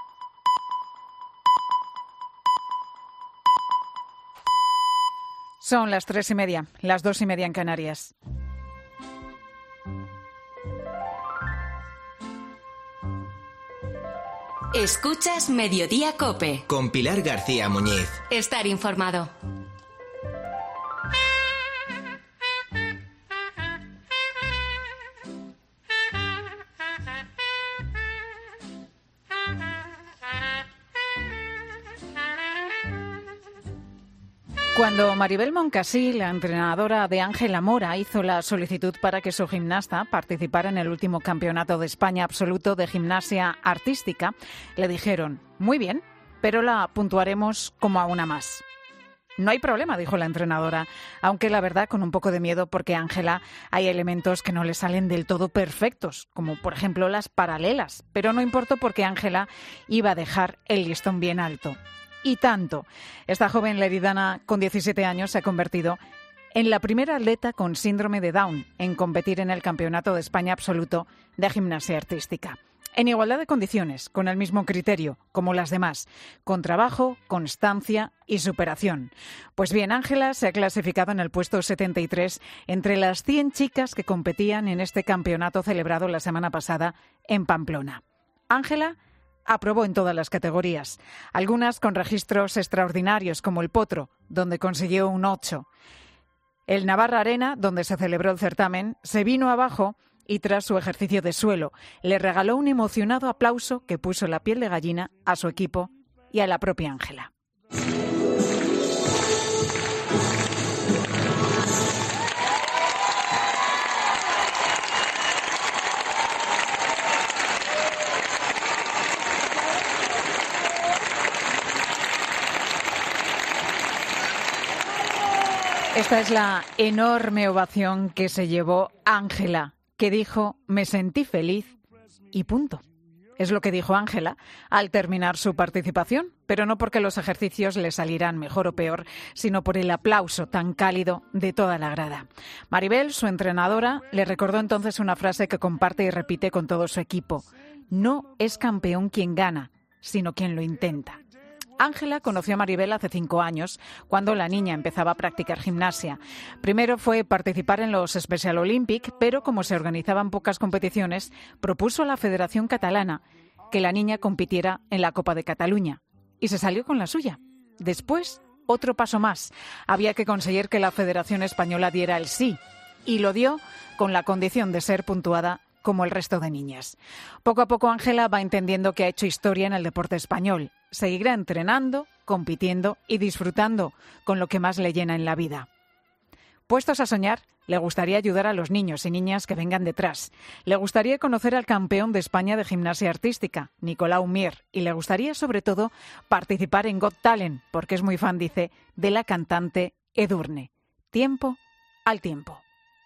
Son las 3:30, las 2:30 en Canarias. Escuchas Mediodía COPE. Con Pilar García Muñiz. Estar informado. Cuando Maribel Moncasí, la entrenadora de Ángela Mora, hizo la solicitud para que su gimnasta participara en el último campeonato de España absoluto de gimnasia artística, le dijeron, muy bien, pero la puntuaremos como a una más. No hay problema, dijo la entrenadora, aunque la verdad con un poco de miedo porque a Ángela hay elementos que no le salen del todo perfectos, como por ejemplo las paralelas, pero no importó porque Ángela iba a dejar el listón bien alto. Y tanto. Esta joven leridana con 17 años se ha convertido en la primera atleta con síndrome de Down en competir en el Campeonato de España absoluto de gimnasia artística. En igualdad de condiciones, con el mismo criterio, como las demás, con trabajo, constancia y superación. Pues bien, Ángela se ha clasificado en el puesto 73 entre las 100 chicas que competían en este campeonato celebrado la semana pasada en Pamplona. Ángela aprobó en todas las categorías, algunas con registros extraordinarios como el potro, donde consiguió un 8. El Navarra Arena, donde se celebró el certamen, se vino abajo y tras su ejercicio de suelo le regaló un emocionado aplauso que puso la piel de gallina a su equipo y a la propia Ángela. Esta es la enorme ovación que se llevó Ángela, que dijo, me sentí feliz y punto. Es lo que dijo Ángela al terminar su participación, pero no porque los ejercicios le salieran mejor o peor, sino por el aplauso tan cálido de toda la grada. Maribel, su entrenadora, le recordó entonces una frase que comparte y repite con todo su equipo. No es campeón quien gana, sino quien lo intenta. Ángela conoció a Maribel hace 5 años, cuando la niña empezaba a practicar gimnasia. Primero fue participar en los Special Olympic, pero como se organizaban pocas competiciones, propuso a la Federación Catalana que la niña compitiera en la Copa de Cataluña. Y se salió con la suya. Después, otro paso más. Había que conseguir que la Federación Española diera el sí. Y lo dio con la condición de ser puntuada como el resto de niñas. Poco a poco Ángela va entendiendo que ha hecho historia en el deporte español. Seguirá entrenando, compitiendo y disfrutando con lo que más le llena en la vida. Puestos a soñar, le gustaría ayudar a los niños y niñas que vengan detrás. Le gustaría conocer al campeón de España de gimnasia artística, Nicolau Mier, y le gustaría sobre todo participar en Got Talent, porque es muy fan, dice, de la cantante Edurne. Tiempo al tiempo.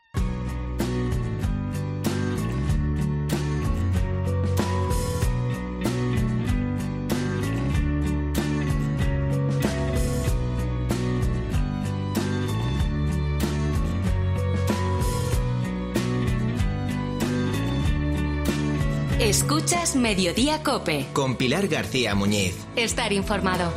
Escuchas Mediodía COPE. Con Pilar García Muñiz. Estar informado.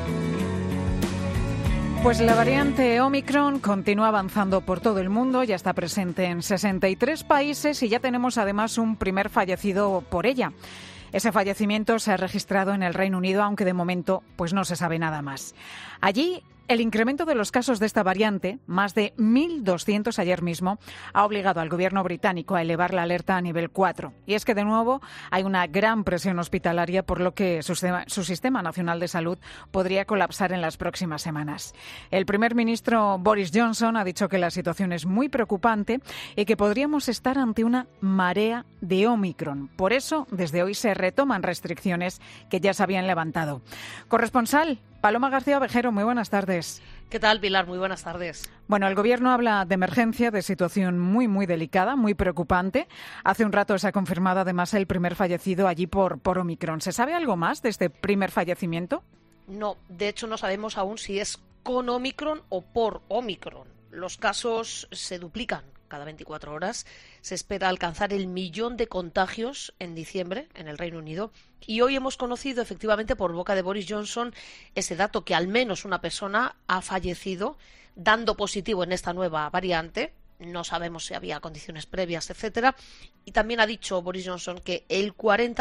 Pues la variante Omicron continúa avanzando por todo el mundo, ya está presente en 63 países y ya tenemos además un primer fallecido por ella. Ese fallecimiento se ha registrado en el Reino Unido, aunque de momento pues no se sabe nada más. Allí El incremento de los casos de esta variante, más de 1.200 ayer mismo, ha obligado al gobierno británico a elevar la alerta a nivel 4. Y es que, de nuevo, hay una gran presión hospitalaria, por lo que su sistema nacional de salud podría colapsar en las próximas semanas. El primer ministro Boris Johnson ha dicho que la situación es muy preocupante y que podríamos estar ante una marea de Omicron. Por eso, desde hoy se retoman restricciones que ya se habían levantado. Corresponsal Paloma García Ovejero, muy buenas tardes. ¿Qué tal, Pilar? Muy buenas tardes. Bueno, el Gobierno habla de emergencia, de situación muy delicada, muy preocupante. Hace un rato se ha confirmado además el primer fallecido allí por Omicron. ¿Se sabe algo más de este primer fallecimiento? No, de hecho no sabemos aún si es con Omicron o por Omicron. Los casos se duplican cada 24 horas. Se espera alcanzar el 1.000.000 de contagios en diciembre en el Reino Unido. Y hoy hemos conocido, efectivamente, por boca de Boris Johnson, ese dato que al menos una persona ha fallecido dando positivo en esta nueva variante. No sabemos si había condiciones previas, etcétera. Y también ha dicho Boris Johnson que el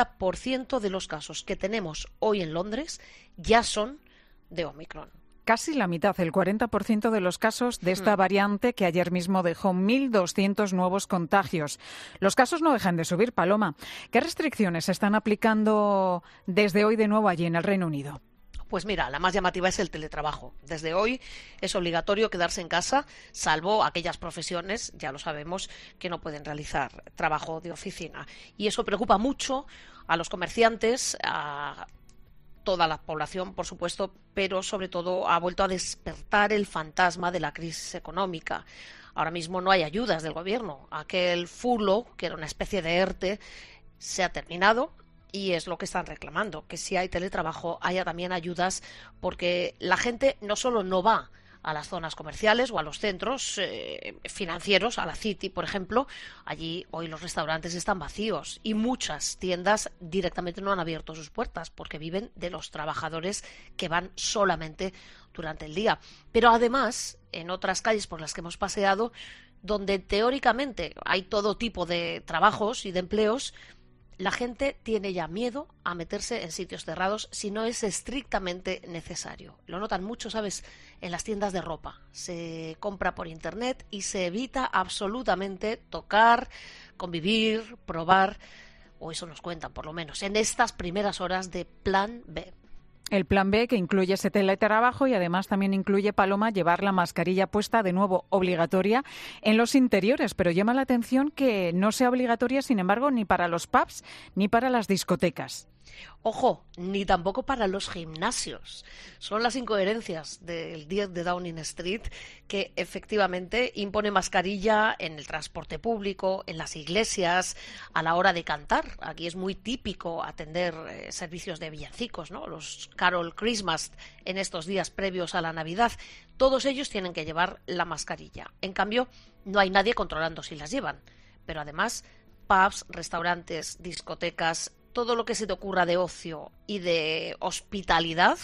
40% de los casos que tenemos hoy en Londres ya son de Omicron. Casi la mitad, el 40% de los casos de esta variante que ayer mismo dejó 1.200 nuevos contagios. Los casos no dejan de subir, Paloma. ¿Qué restricciones se están aplicando desde hoy de nuevo allí en el Reino Unido? Pues mira, la más llamativa es el teletrabajo. Desde hoy es obligatorio quedarse en casa, salvo aquellas profesiones, ya lo sabemos, que no pueden realizar trabajo de oficina. Y eso preocupa mucho a los comerciantes, a toda la población, por supuesto, pero sobre todo ha vuelto a despertar el fantasma de la crisis económica. Ahora mismo no hay ayudas del gobierno. Aquel furlough, que era una especie de ERTE, se ha terminado y es lo que están reclamando, que si hay teletrabajo haya también ayudas, porque la gente no solo no va a las zonas comerciales o a los centros financieros, a la City, por ejemplo. Allí hoy los restaurantes están vacíos y muchas tiendas directamente no han abierto sus puertas porque viven de los trabajadores que van solamente durante el día. Pero además, en otras calles por las que hemos paseado, donde teóricamente hay todo tipo de trabajos y de empleos, la gente tiene ya miedo a meterse en sitios cerrados si no es estrictamente necesario. Lo notan mucho, ¿sabes?, en las tiendas de ropa. Se compra por internet y se evita absolutamente tocar, convivir, probar, o eso nos cuentan por lo menos, en estas primeras horas de Plan B. El Plan B, que incluye ese teletrabajo y además también incluye, Paloma, llevar la mascarilla puesta de nuevo obligatoria en los interiores. Pero llama la atención que no sea obligatoria, sin embargo, ni para los pubs ni para las discotecas. Ojo, ni tampoco para los gimnasios. Son las incoherencias del 10 de Downing Street que efectivamente impone mascarilla en el transporte público, en las iglesias, a la hora de cantar. Aquí es muy típico atender servicios de villancicos, ¿no? Los Carol Christmas en estos días previos a la Navidad. Todos ellos tienen que llevar la mascarilla. En cambio, no hay nadie controlando si las llevan. Pero además, pubs, restaurantes, discotecas, todo lo que se te ocurra de ocio y de hospitalidad,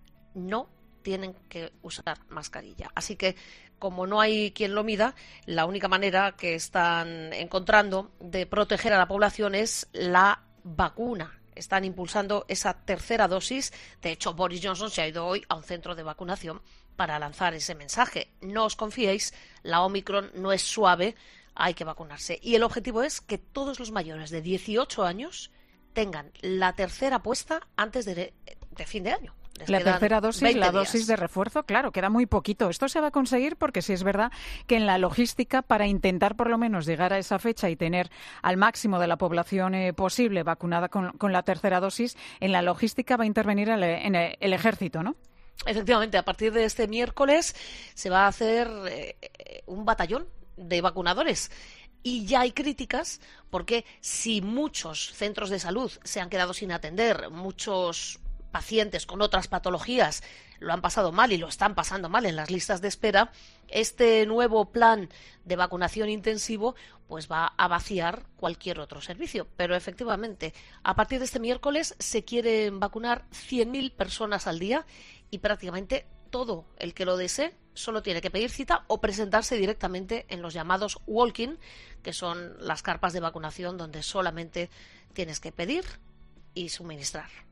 no tienen que usar mascarilla. Así que, como no hay quien lo mida, la única manera que están encontrando de proteger a la población es la vacuna. Están impulsando esa tercera dosis. De hecho, Boris Johnson se ha ido hoy a un centro de vacunación para lanzar ese mensaje. No os confiéis, la Omicron no es suave, hay que vacunarse. Y el objetivo es que todos los mayores de 18 años tengan la tercera puesta antes de fin de año. La tercera dosis, la dosis de refuerzo, claro, queda muy poquito. Esto se va a conseguir porque sí es verdad que en la logística, para intentar por lo menos llegar a esa fecha y tener al máximo de la población posible vacunada con la tercera dosis, en la logística va a intervenir el ejército, ¿no? Efectivamente, a partir de este miércoles se va a hacer un batallón de vacunadores. Y ya hay críticas porque si muchos centros de salud se han quedado sin atender, muchos pacientes con otras patologías lo han pasado mal y lo están pasando mal en las listas de espera, este nuevo plan de vacunación intensivo pues va a vaciar cualquier otro servicio. Pero efectivamente, a partir de este miércoles se quieren vacunar 100.000 personas al día y prácticamente todo el que lo desee solo tiene que pedir cita o presentarse directamente en los llamados walk-in, que son las carpas de vacunación donde solamente tienes que pedir y suministrar.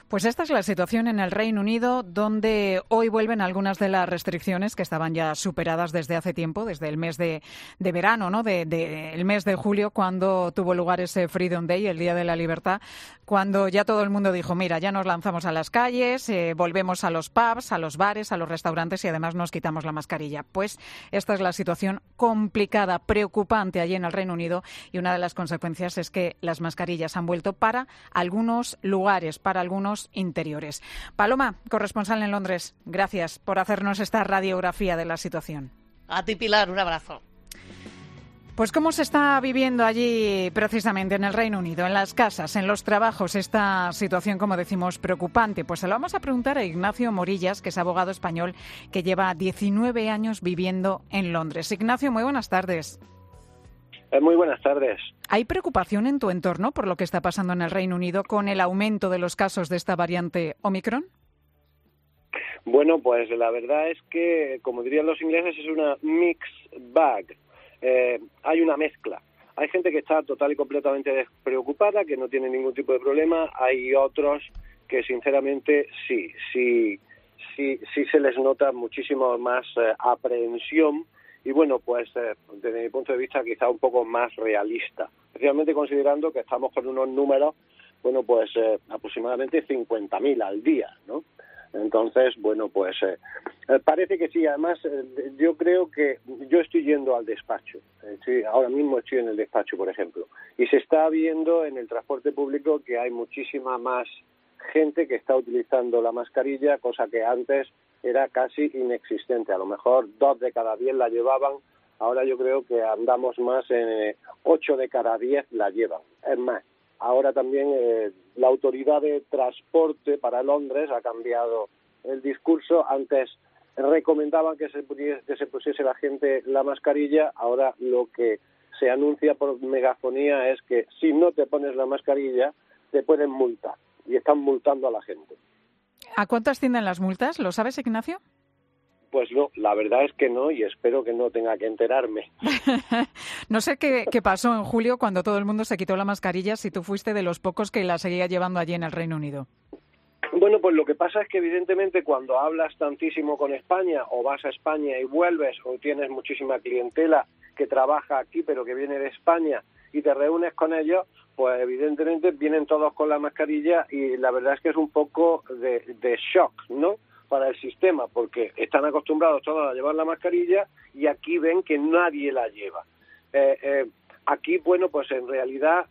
Pues esta es la situación en el Reino Unido, donde hoy vuelven algunas de las restricciones que estaban ya superadas desde hace tiempo, desde el mes de verano, ¿no? El mes de julio, cuando tuvo lugar ese Freedom Day, el Día de la Libertad, cuando ya todo el mundo dijo, mira, ya nos lanzamos a las calles, volvemos a los pubs, a los bares, a los restaurantes y además nos quitamos la mascarilla. Pues esta es la situación complicada, preocupante allí en el Reino Unido, y una de las consecuencias es que las mascarillas han vuelto para algunos lugares, para algunos interiores. Paloma, corresponsal en Londres, gracias por hacernos esta radiografía de la situación. A ti, Pilar, un abrazo. Pues cómo se está viviendo allí precisamente en el Reino Unido, en las casas, en los trabajos, esta situación, como decimos, preocupante. Pues se lo vamos a preguntar a Ignacio Morillas, que es abogado español que lleva 19 años viviendo en Londres. Ignacio, muy buenas tardes. Muy buenas tardes. ¿Hay preocupación en tu entorno por lo que está pasando en el Reino Unido con el aumento de los casos de esta variante Omicron? Bueno, pues la verdad es que, como dirían los ingleses, es una mixed bag. Hay una mezcla. Hay gente que está total y completamente despreocupada, que no tiene ningún tipo de problema. Hay otros que, sinceramente, sí se les nota muchísimo más aprehensión. Y bueno, pues desde mi punto de vista quizá un poco más realista, especialmente considerando que estamos con unos números, bueno, pues aproximadamente 50.000 al día, ¿no? Entonces, bueno, pues parece que sí. Además, yo creo que yo estoy yendo al despacho. Ahora mismo estoy en el despacho, por ejemplo, y se está viendo en el transporte público que hay muchísima más gente que está utilizando la mascarilla, cosa que antes era casi inexistente. A lo mejor 2 de cada 10 la llevaban. Ahora yo creo que andamos más en 8 de cada 10 la llevan. Es más, ahora también la autoridad de transporte para Londres ha cambiado el discurso. Antes recomendaban que se pusiese la gente la mascarilla. Ahora lo que se anuncia por megafonía es que si no te pones la mascarilla te pueden multar. Y están multando a la gente. ¿A cuánto ascienden las multas? ¿Lo sabes, Ignacio? Pues no, la verdad es que no, y espero que no tenga que enterarme. No sé qué pasó en julio cuando todo el mundo se quitó la mascarilla, si tú fuiste de los pocos que la seguía llevando allí en el Reino Unido. Bueno, pues lo que pasa es que evidentemente cuando hablas tantísimo con España, o vas a España y vuelves, o tienes muchísima clientela que trabaja aquí pero que viene de España y te reúnes con ellos, pues evidentemente vienen todos con la mascarilla y la verdad es que es un poco de shock, ¿no?, para el sistema, porque están acostumbrados todos a llevar la mascarilla y aquí ven que nadie la lleva. Aquí, bueno, pues en realidad,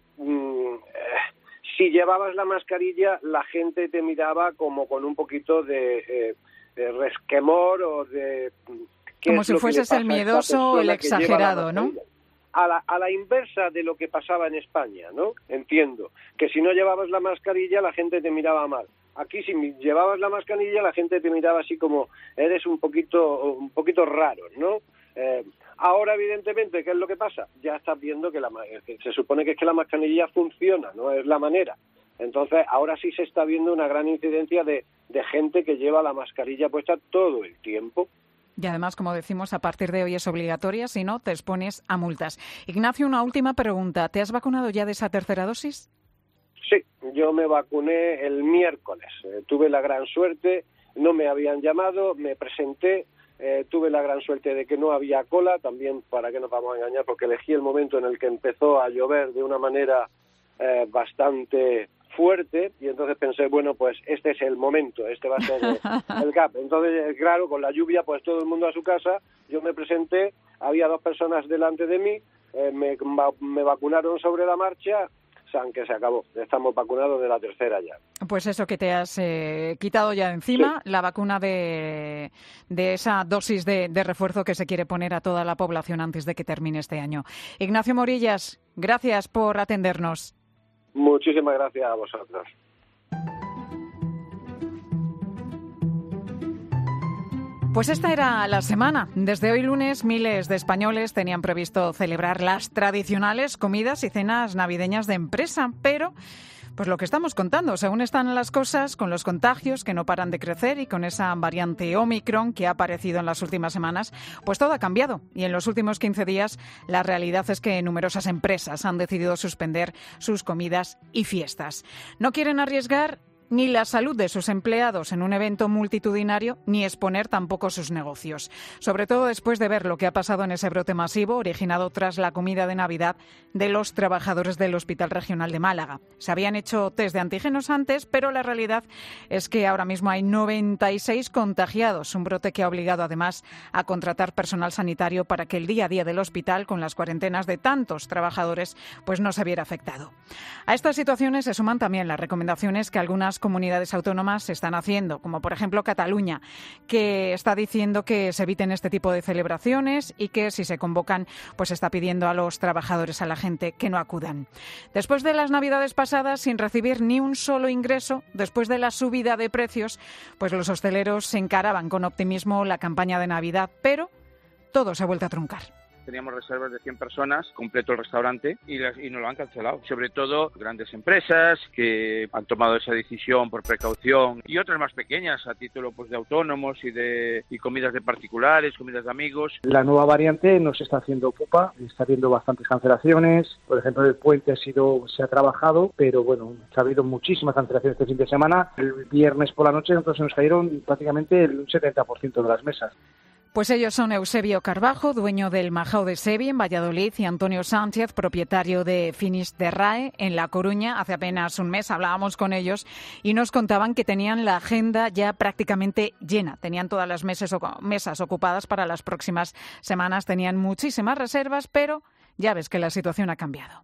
si llevabas la mascarilla, la gente te miraba como con un poquito de resquemor o de... Como si fueses el miedoso o el exagerado, ¿no? A la inversa de lo que pasaba en España, ¿no? Entiendo que si no llevabas la mascarilla la gente te miraba mal. Aquí si llevabas la mascarilla la gente te miraba así como eres un poquito raro, ¿no? Ahora evidentemente, ¿qué es lo que pasa? Ya estás viendo que se supone que es que la mascarilla funciona, no es la manera. Entonces ahora sí se está viendo una gran incidencia de gente que lleva la mascarilla puesta todo el tiempo. Y además, como decimos, a partir de hoy es obligatoria, si no, te expones a multas. Ignacio, una última pregunta. ¿Te has vacunado ya de esa tercera dosis? Sí, yo me vacuné el miércoles. Tuve la gran suerte, no me habían llamado, me presenté, tuve la gran suerte de que no había cola, también para qué nos vamos a engañar, porque elegí el momento en el que empezó a llover de una manera bastante fuerte, y entonces pensé, bueno, pues este es el momento, este va a ser el gap. Entonces, claro, con la lluvia, pues todo el mundo a su casa, yo me presenté, había 2 personas delante de mí, me vacunaron sobre la marcha, que se acabó, estamos vacunados de la tercera ya. Pues eso que te has quitado ya de encima, sí. La vacuna de esa dosis de refuerzo que se quiere poner a toda la población antes de que termine este año. Ignacio Morillas, gracias por atendernos. Muchísimas gracias a vosotros. Pues esta era la semana. Desde hoy lunes, miles de españoles tenían previsto celebrar las tradicionales comidas y cenas navideñas de empresa, pero pues lo que estamos contando, según están las cosas, con los contagios que no paran de crecer y con esa variante Omicron que ha aparecido en las últimas semanas, pues todo ha cambiado. Y en los últimos 15 días la realidad es que numerosas empresas han decidido suspender sus comidas y fiestas. No quieren arriesgar ni la salud de sus empleados en un evento multitudinario, ni exponer tampoco sus negocios. Sobre todo después de ver lo que ha pasado en ese brote masivo originado tras la comida de Navidad de los trabajadores del Hospital Regional de Málaga. Se habían hecho test de antígenos antes, pero la realidad es que ahora mismo hay 96 contagiados, un brote que ha obligado además a contratar personal sanitario para que el día a día del hospital, con las cuarentenas de tantos trabajadores, pues no se viera afectado. A estas situaciones se suman también las recomendaciones que algunas comunidades autónomas están haciendo, como por ejemplo Cataluña, que está diciendo que se eviten este tipo de celebraciones y que si se convocan, pues está pidiendo a los trabajadores, a la gente, que no acudan. Después de las Navidades pasadas, sin recibir ni un solo ingreso, después de la subida de precios, pues los hosteleros se encaraban con optimismo la campaña de Navidad, pero todo se ha vuelto a truncar. Teníamos reservas de 100 personas, completo el restaurante, y nos lo han cancelado. Sobre todo grandes empresas que han tomado esa decisión por precaución, y otras más pequeñas a título pues de autónomos y comidas de particulares, comidas de amigos. La nueva variante nos está haciendo pupa, está habiendo bastantes cancelaciones. Por ejemplo, el puente se ha trabajado, pero bueno, ha habido muchísimas cancelaciones este fin de semana. El viernes por la noche nosotros se nos cayeron prácticamente el 70% de las mesas. Pues ellos son Eusebio Carbajo, dueño del Majao de Sevi en Valladolid, y Antonio Sánchez, propietario de Finish de RAE en La Coruña. Hace apenas un mes hablábamos con ellos y nos contaban que tenían la agenda ya prácticamente llena. Tenían todas las mesas ocupadas para las próximas semanas, tenían muchísimas reservas, pero ya ves que la situación ha cambiado.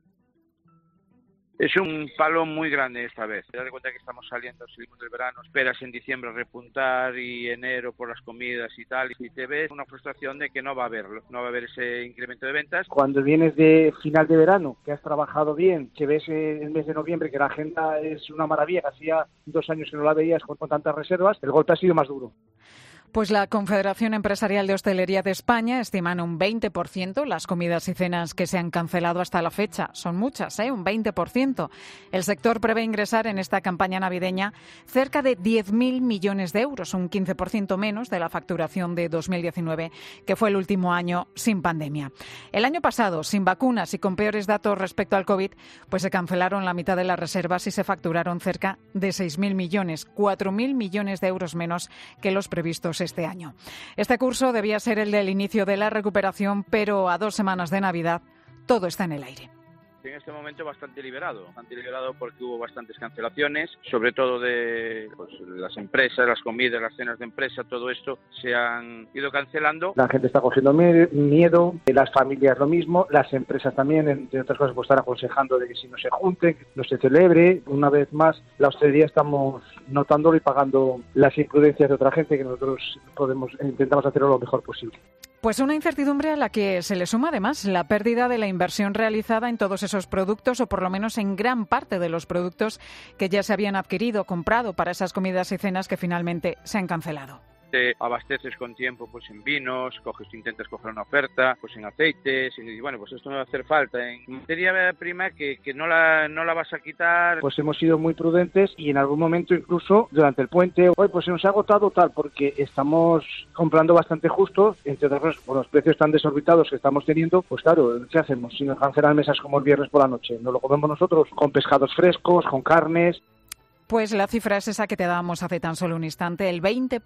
Es un palo muy grande esta vez. Te das cuenta que salimos del verano, esperas en diciembre repuntar y enero por las comidas y tal, y te ves una frustración de que no va a haber ese incremento de ventas. Cuando vienes de final de verano, que has trabajado bien, que ves el mes de noviembre que la agenda es una maravilla, que hacía 2 años que no la veías con tantas reservas, el golpe ha sido más duro. Pues la Confederación Empresarial de Hostelería de España estima en un 20% las comidas y cenas que se han cancelado hasta la fecha. Son muchas, un 20%. El sector prevé ingresar en esta campaña navideña cerca de 10.000 millones de euros, un 15% menos de la facturación de 2019, que fue el último año sin pandemia. El año pasado, sin vacunas y con peores datos respecto al COVID, pues se cancelaron la mitad de las reservas y se facturaron cerca de 6.000 millones, 4.000 millones de euros menos que los previstos este año. Este curso debía ser el del inicio de la recuperación, pero a 2 semanas de Navidad todo está en el aire. En este momento bastante liberado porque hubo bastantes cancelaciones, sobre todo de las empresas, las comidas, las cenas de empresa, todo esto se han ido cancelando. La gente está cogiendo miedo, las familias lo mismo, las empresas también, entre otras cosas, pues están aconsejando de que si no se junten, no se celebre. Una vez más, la hostelería estamos notándolo y pagando las imprudencias de otra gente, que nosotros intentamos hacerlo lo mejor posible. Pues una incertidumbre a la que se le suma además la pérdida de la inversión realizada en todos esos productos, o por lo menos en gran parte de los productos que ya se habían adquirido, comprado para esas comidas y cenas que finalmente se han cancelado. Te abasteces con tiempo pues en vinos, intentas coger una oferta, pues en aceites, y bueno, pues esto no va a hacer falta. En materia prima que no la vas a quitar. Pues hemos sido muy prudentes y en algún momento incluso durante el puente, pues se nos ha agotado tal, porque estamos comprando bastante justo, entre otras cosas, por los precios tan desorbitados que estamos teniendo, pues claro, ¿qué hacemos? Si nos cancelan mesas como el viernes por la noche, nos lo comemos nosotros con pescados frescos, con carnes. Pues la cifra es esa que te dábamos hace tan solo un instante. El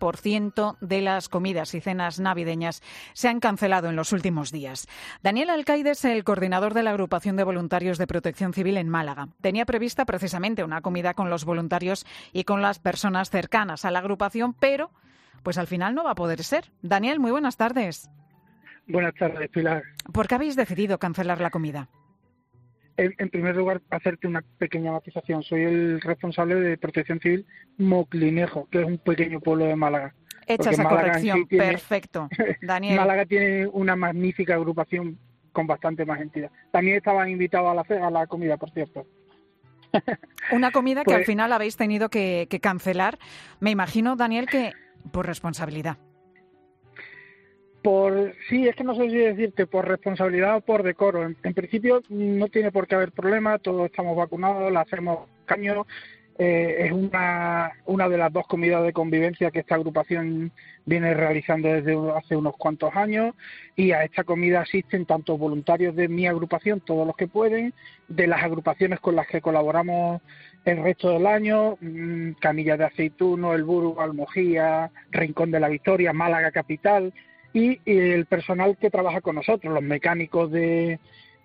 20% de las comidas y cenas navideñas se han cancelado en los últimos días. Daniel Alcaide es el coordinador de la Agrupación de Voluntarios de Protección Civil en Málaga. Tenía prevista precisamente una comida con los voluntarios y con las personas cercanas a la agrupación, pero pues al final no va a poder ser. Daniel, muy buenas tardes. Buenas tardes, Pilar. ¿Por qué habéis decidido cancelar la comida? En primer lugar, hacerte una pequeña matización. Soy el responsable de Protección Civil Moclinejo, que es un pequeño pueblo de Málaga. Hecha esa corrección, perfecto. Daniel. Málaga tiene una magnífica agrupación con bastante más entidad. También estaban invitados a la comida, por cierto. Una comida que al final habéis tenido que cancelar. Me imagino, Daniel, que por responsabilidad. Sí, es que no sé si decirte por responsabilidad o por decoro. En principio no tiene por qué haber problema, todos estamos vacunados, la hacemos caño. Es una de las 2 comidas de convivencia que esta agrupación viene realizando desde hace unos cuantos años, y a esta comida asisten tanto voluntarios de mi agrupación, todos los que pueden, de las agrupaciones con las que colaboramos el resto del año, Canilla de Aceituno, El Burgo, Almojía, Rincón de la Victoria, Málaga capital, y el personal que trabaja con nosotros, los mecánicos de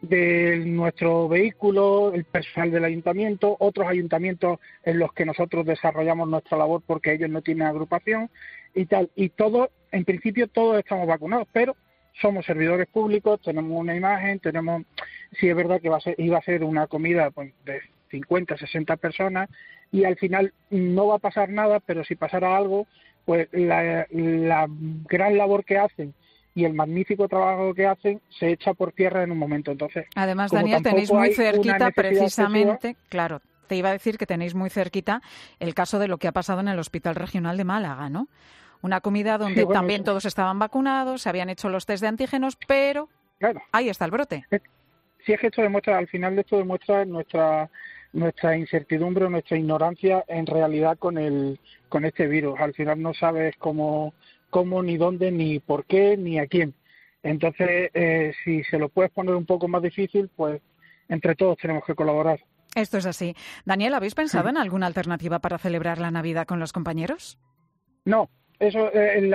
nuestro vehículo, el personal del ayuntamiento, otros ayuntamientos en los que nosotros desarrollamos nuestra labor porque ellos no tienen agrupación y tal. Y todos, en principio, todos estamos vacunados, pero somos servidores públicos, tenemos una imagen, sí es verdad que iba a ser una comida pues, de 50, 60 personas y al final no va a pasar nada, pero si pasara algo, pues la gran labor que hacen y el magnífico trabajo que hacen se echa por tierra en un momento. Entonces, además, Daniel, tenéis muy cerquita precisamente, claro, te iba a decir que tenéis muy cerquita el caso de lo que ha pasado en el Hospital Regional de Málaga, ¿no? Una comida donde también todos estaban vacunados, se habían hecho los test de antígenos, pero ahí está el brote. Sí, es que esto demuestra, al final de esto demuestra nuestra incertidumbre, nuestra ignorancia en realidad con este virus. Al final no sabes cómo, ni dónde, ni por qué, ni a quién. Entonces, si se lo puedes poner un poco más difícil, pues entre todos tenemos que colaborar. Esto es así. Daniel, ¿habéis pensado en alguna alternativa para celebrar la Navidad con los compañeros? No, eso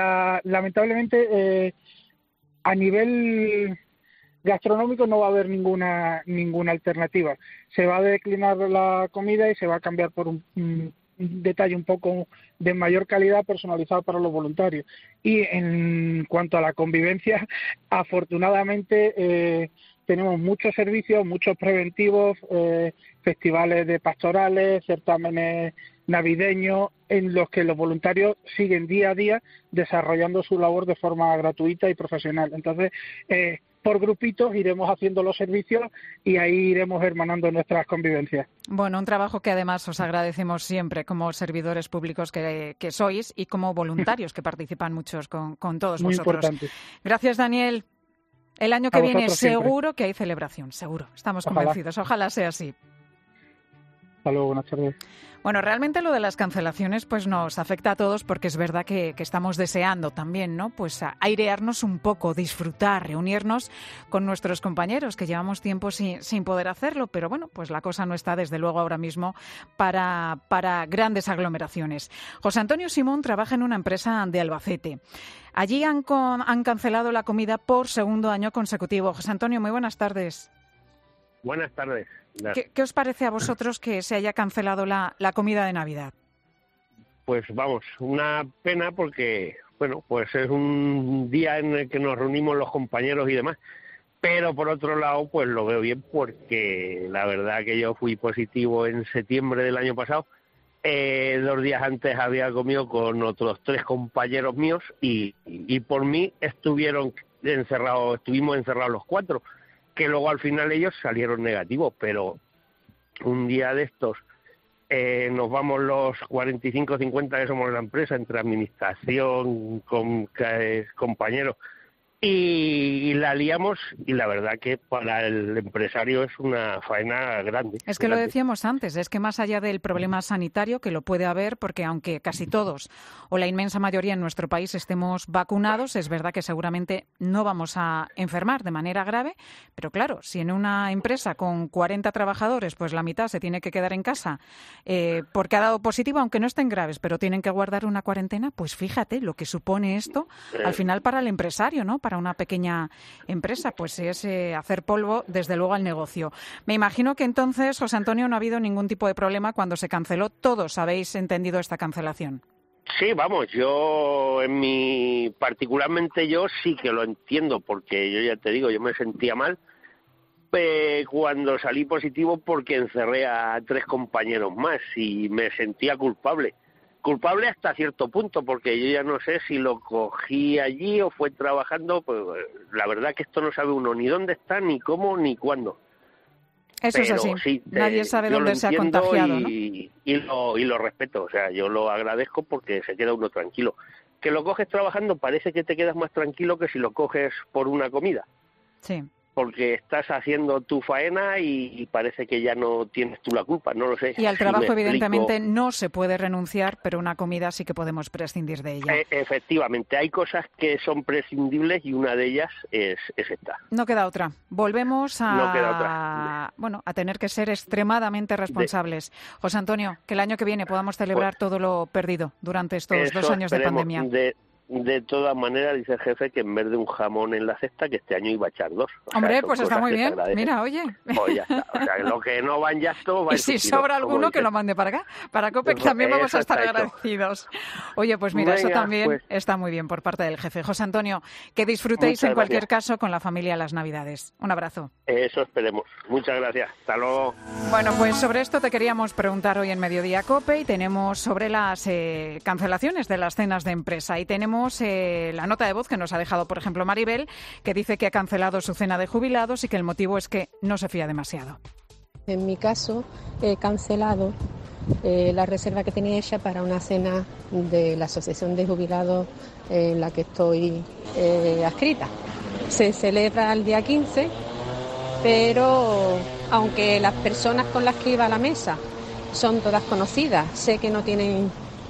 lamentablemente a nivel gastronómico no va a haber ninguna alternativa. Se va a declinar la comida y se va a cambiar por un detalle un poco de mayor calidad personalizado para los voluntarios. Y en cuanto a la convivencia, afortunadamente tenemos muchos servicios, muchos preventivos, festivales de pastorales, certámenes navideños, en los que los voluntarios siguen día a día desarrollando su labor de forma gratuita y profesional. Entonces, por grupitos iremos haciendo los servicios y ahí iremos hermanando nuestras convivencias. Bueno, un trabajo que además os agradecemos siempre como servidores públicos que sois y como voluntarios que participan muchos con todos Muy vosotros. Importante. Gracias, Daniel. El año que viene seguro siempre. Que hay celebración, seguro. Estamos Ojalá. convencidos. Ojalá sea así. Hasta luego, buenas tardes. Bueno, realmente lo de las cancelaciones pues nos afecta a todos porque es verdad que estamos deseando también, ¿no? Pues airearnos un poco, disfrutar, reunirnos con nuestros compañeros que llevamos tiempo sin poder hacerlo, pero bueno, pues la cosa no está desde luego ahora mismo para grandes aglomeraciones. José Antonio Simón trabaja en una empresa de Albacete. Allí han cancelado la comida por segundo año consecutivo. José Antonio, muy buenas tardes. Buenas tardes. ¿Qué os parece a vosotros que se haya cancelado la comida de Navidad? Pues vamos, una pena porque, bueno, pues es un día en el que nos reunimos los compañeros y demás, pero por otro lado, pues lo veo bien porque la verdad que yo fui positivo en septiembre del año pasado. 2 días antes había comido con otros 3 compañeros míos y por mí estuvimos encerrados los 4. Que luego al final ellos salieron negativos, pero un día de estos nos vamos los 45 o 50 que somos la empresa, entre administración, compañeros, y la liamos, y la verdad que para el empresario es una faena grande. Es que lo decíamos antes, es que más allá del problema sanitario, que lo puede haber, porque aunque casi todos o la inmensa mayoría en nuestro país estemos vacunados, es verdad que seguramente no vamos a enfermar de manera grave, pero claro, si en una empresa con 40 trabajadores, pues la mitad se tiene que quedar en casa porque ha dado positivo, aunque no estén graves, pero tienen que guardar una cuarentena, pues fíjate lo que supone esto al final para el empresario, ¿no? Para una pequeña empresa, pues es hacer polvo, desde luego, al negocio. Me imagino que entonces, José Antonio, no ha habido ningún tipo de problema cuando se canceló. Todos habéis entendido esta cancelación. Sí, vamos, particularmente yo sí que lo entiendo, porque yo ya te digo, yo me sentía mal cuando salí positivo porque encerré a 3 compañeros más y me sentía culpable hasta cierto punto, porque yo ya no sé si lo cogí allí o fue trabajando, pues la verdad que esto no sabe uno ni dónde está, ni cómo, ni cuándo. Eso es así, sí, nadie sabe dónde se ha contagiado, ¿no? Y lo respeto, o sea, yo lo agradezco porque se queda uno tranquilo. Que lo coges trabajando parece que te quedas más tranquilo que si lo coges por una comida. Sí. porque estás haciendo tu faena y parece que ya no tienes tú la culpa, no lo sé. Y al Si trabajo, me evidentemente, explico. no se puede renunciar, pero una comida sí que podemos prescindir de ella. Efectivamente, hay cosas que son prescindibles y una de ellas es esta. No queda otra. Volvemos No queda a, bueno, a tener que ser extremadamente responsables. José Antonio, que el año que viene podamos celebrar todo lo perdido durante estos Eso 2 años de esperemos. pandemia. De todas maneras, dice el jefe que en vez de un jamón en la cesta, que este año iba a echar 2. O sea, Hombre, son pues está cosas muy que se bien. agradecen. Mira, oye. Pues ya está. O sea, lo que no va en yasto va Y en si su tiro, sobra como alguno, que dicen. lo mande para acá. Para COPE, que Eso también vamos a estar está hecho. agradecidos. Oye, pues mira, eso Venga, también pues. está muy bien por parte del jefe. José Antonio, que disfrutéis Muchas en cualquier gracias. caso con la familia las Navidades. Un abrazo. Eso esperemos. Muchas gracias. Hasta luego. Bueno, pues sobre esto te queríamos preguntar hoy en Mediodía COPE y tenemos sobre las cancelaciones de las cenas de empresa. Y tenemos la nota de voz que nos ha dejado, por ejemplo, Maribel, que dice que ha cancelado su cena de jubilados y que el motivo es que no se fía demasiado. En mi caso, he cancelado la reserva que tenía hecha para una cena de la Asociación de Jubilados en la que estoy adscrita. Se celebra el día 15, pero aunque las personas con las que iba a la mesa son todas conocidas, sé que no tienen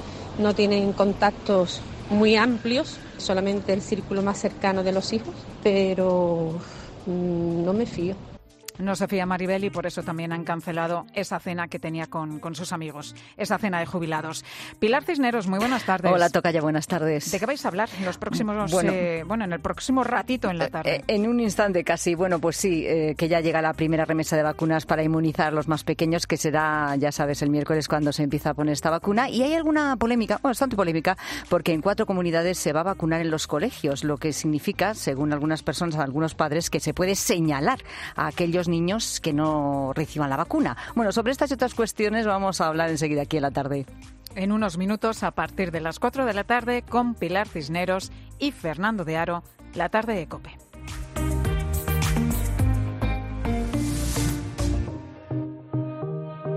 contactos muy amplios, solamente el círculo más cercano de los hijos, pero no me fío. No se fía Maribel y por eso también han cancelado esa cena que tenía con sus amigos, esa cena de jubilados. Pilar Cisneros, muy buenas tardes. Hola, tocaya, buenas tardes. ¿De qué vais a hablar en los próximos, en el próximo ratito en la tarde? En un instante casi. Bueno, pues sí, que ya llega la primera remesa de vacunas para inmunizar a los más pequeños, que será, ya sabes, el miércoles cuando se empieza a poner esta vacuna. Y hay alguna polémica, bastante polémica, porque en 4 comunidades se va a vacunar en los colegios, lo que significa, según algunas personas, algunos padres, que se puede señalar a aquellos niños que no reciban la vacuna. Bueno, sobre estas y otras cuestiones vamos a hablar enseguida aquí en la tarde. En unos minutos, a partir de las 4 de la tarde, con Pilar Cisneros y Fernando de Aro, la tarde de COPE.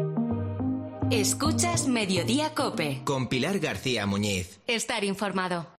Escuchas Mediodía COPE. Con Pilar García Muñiz. Estar informado.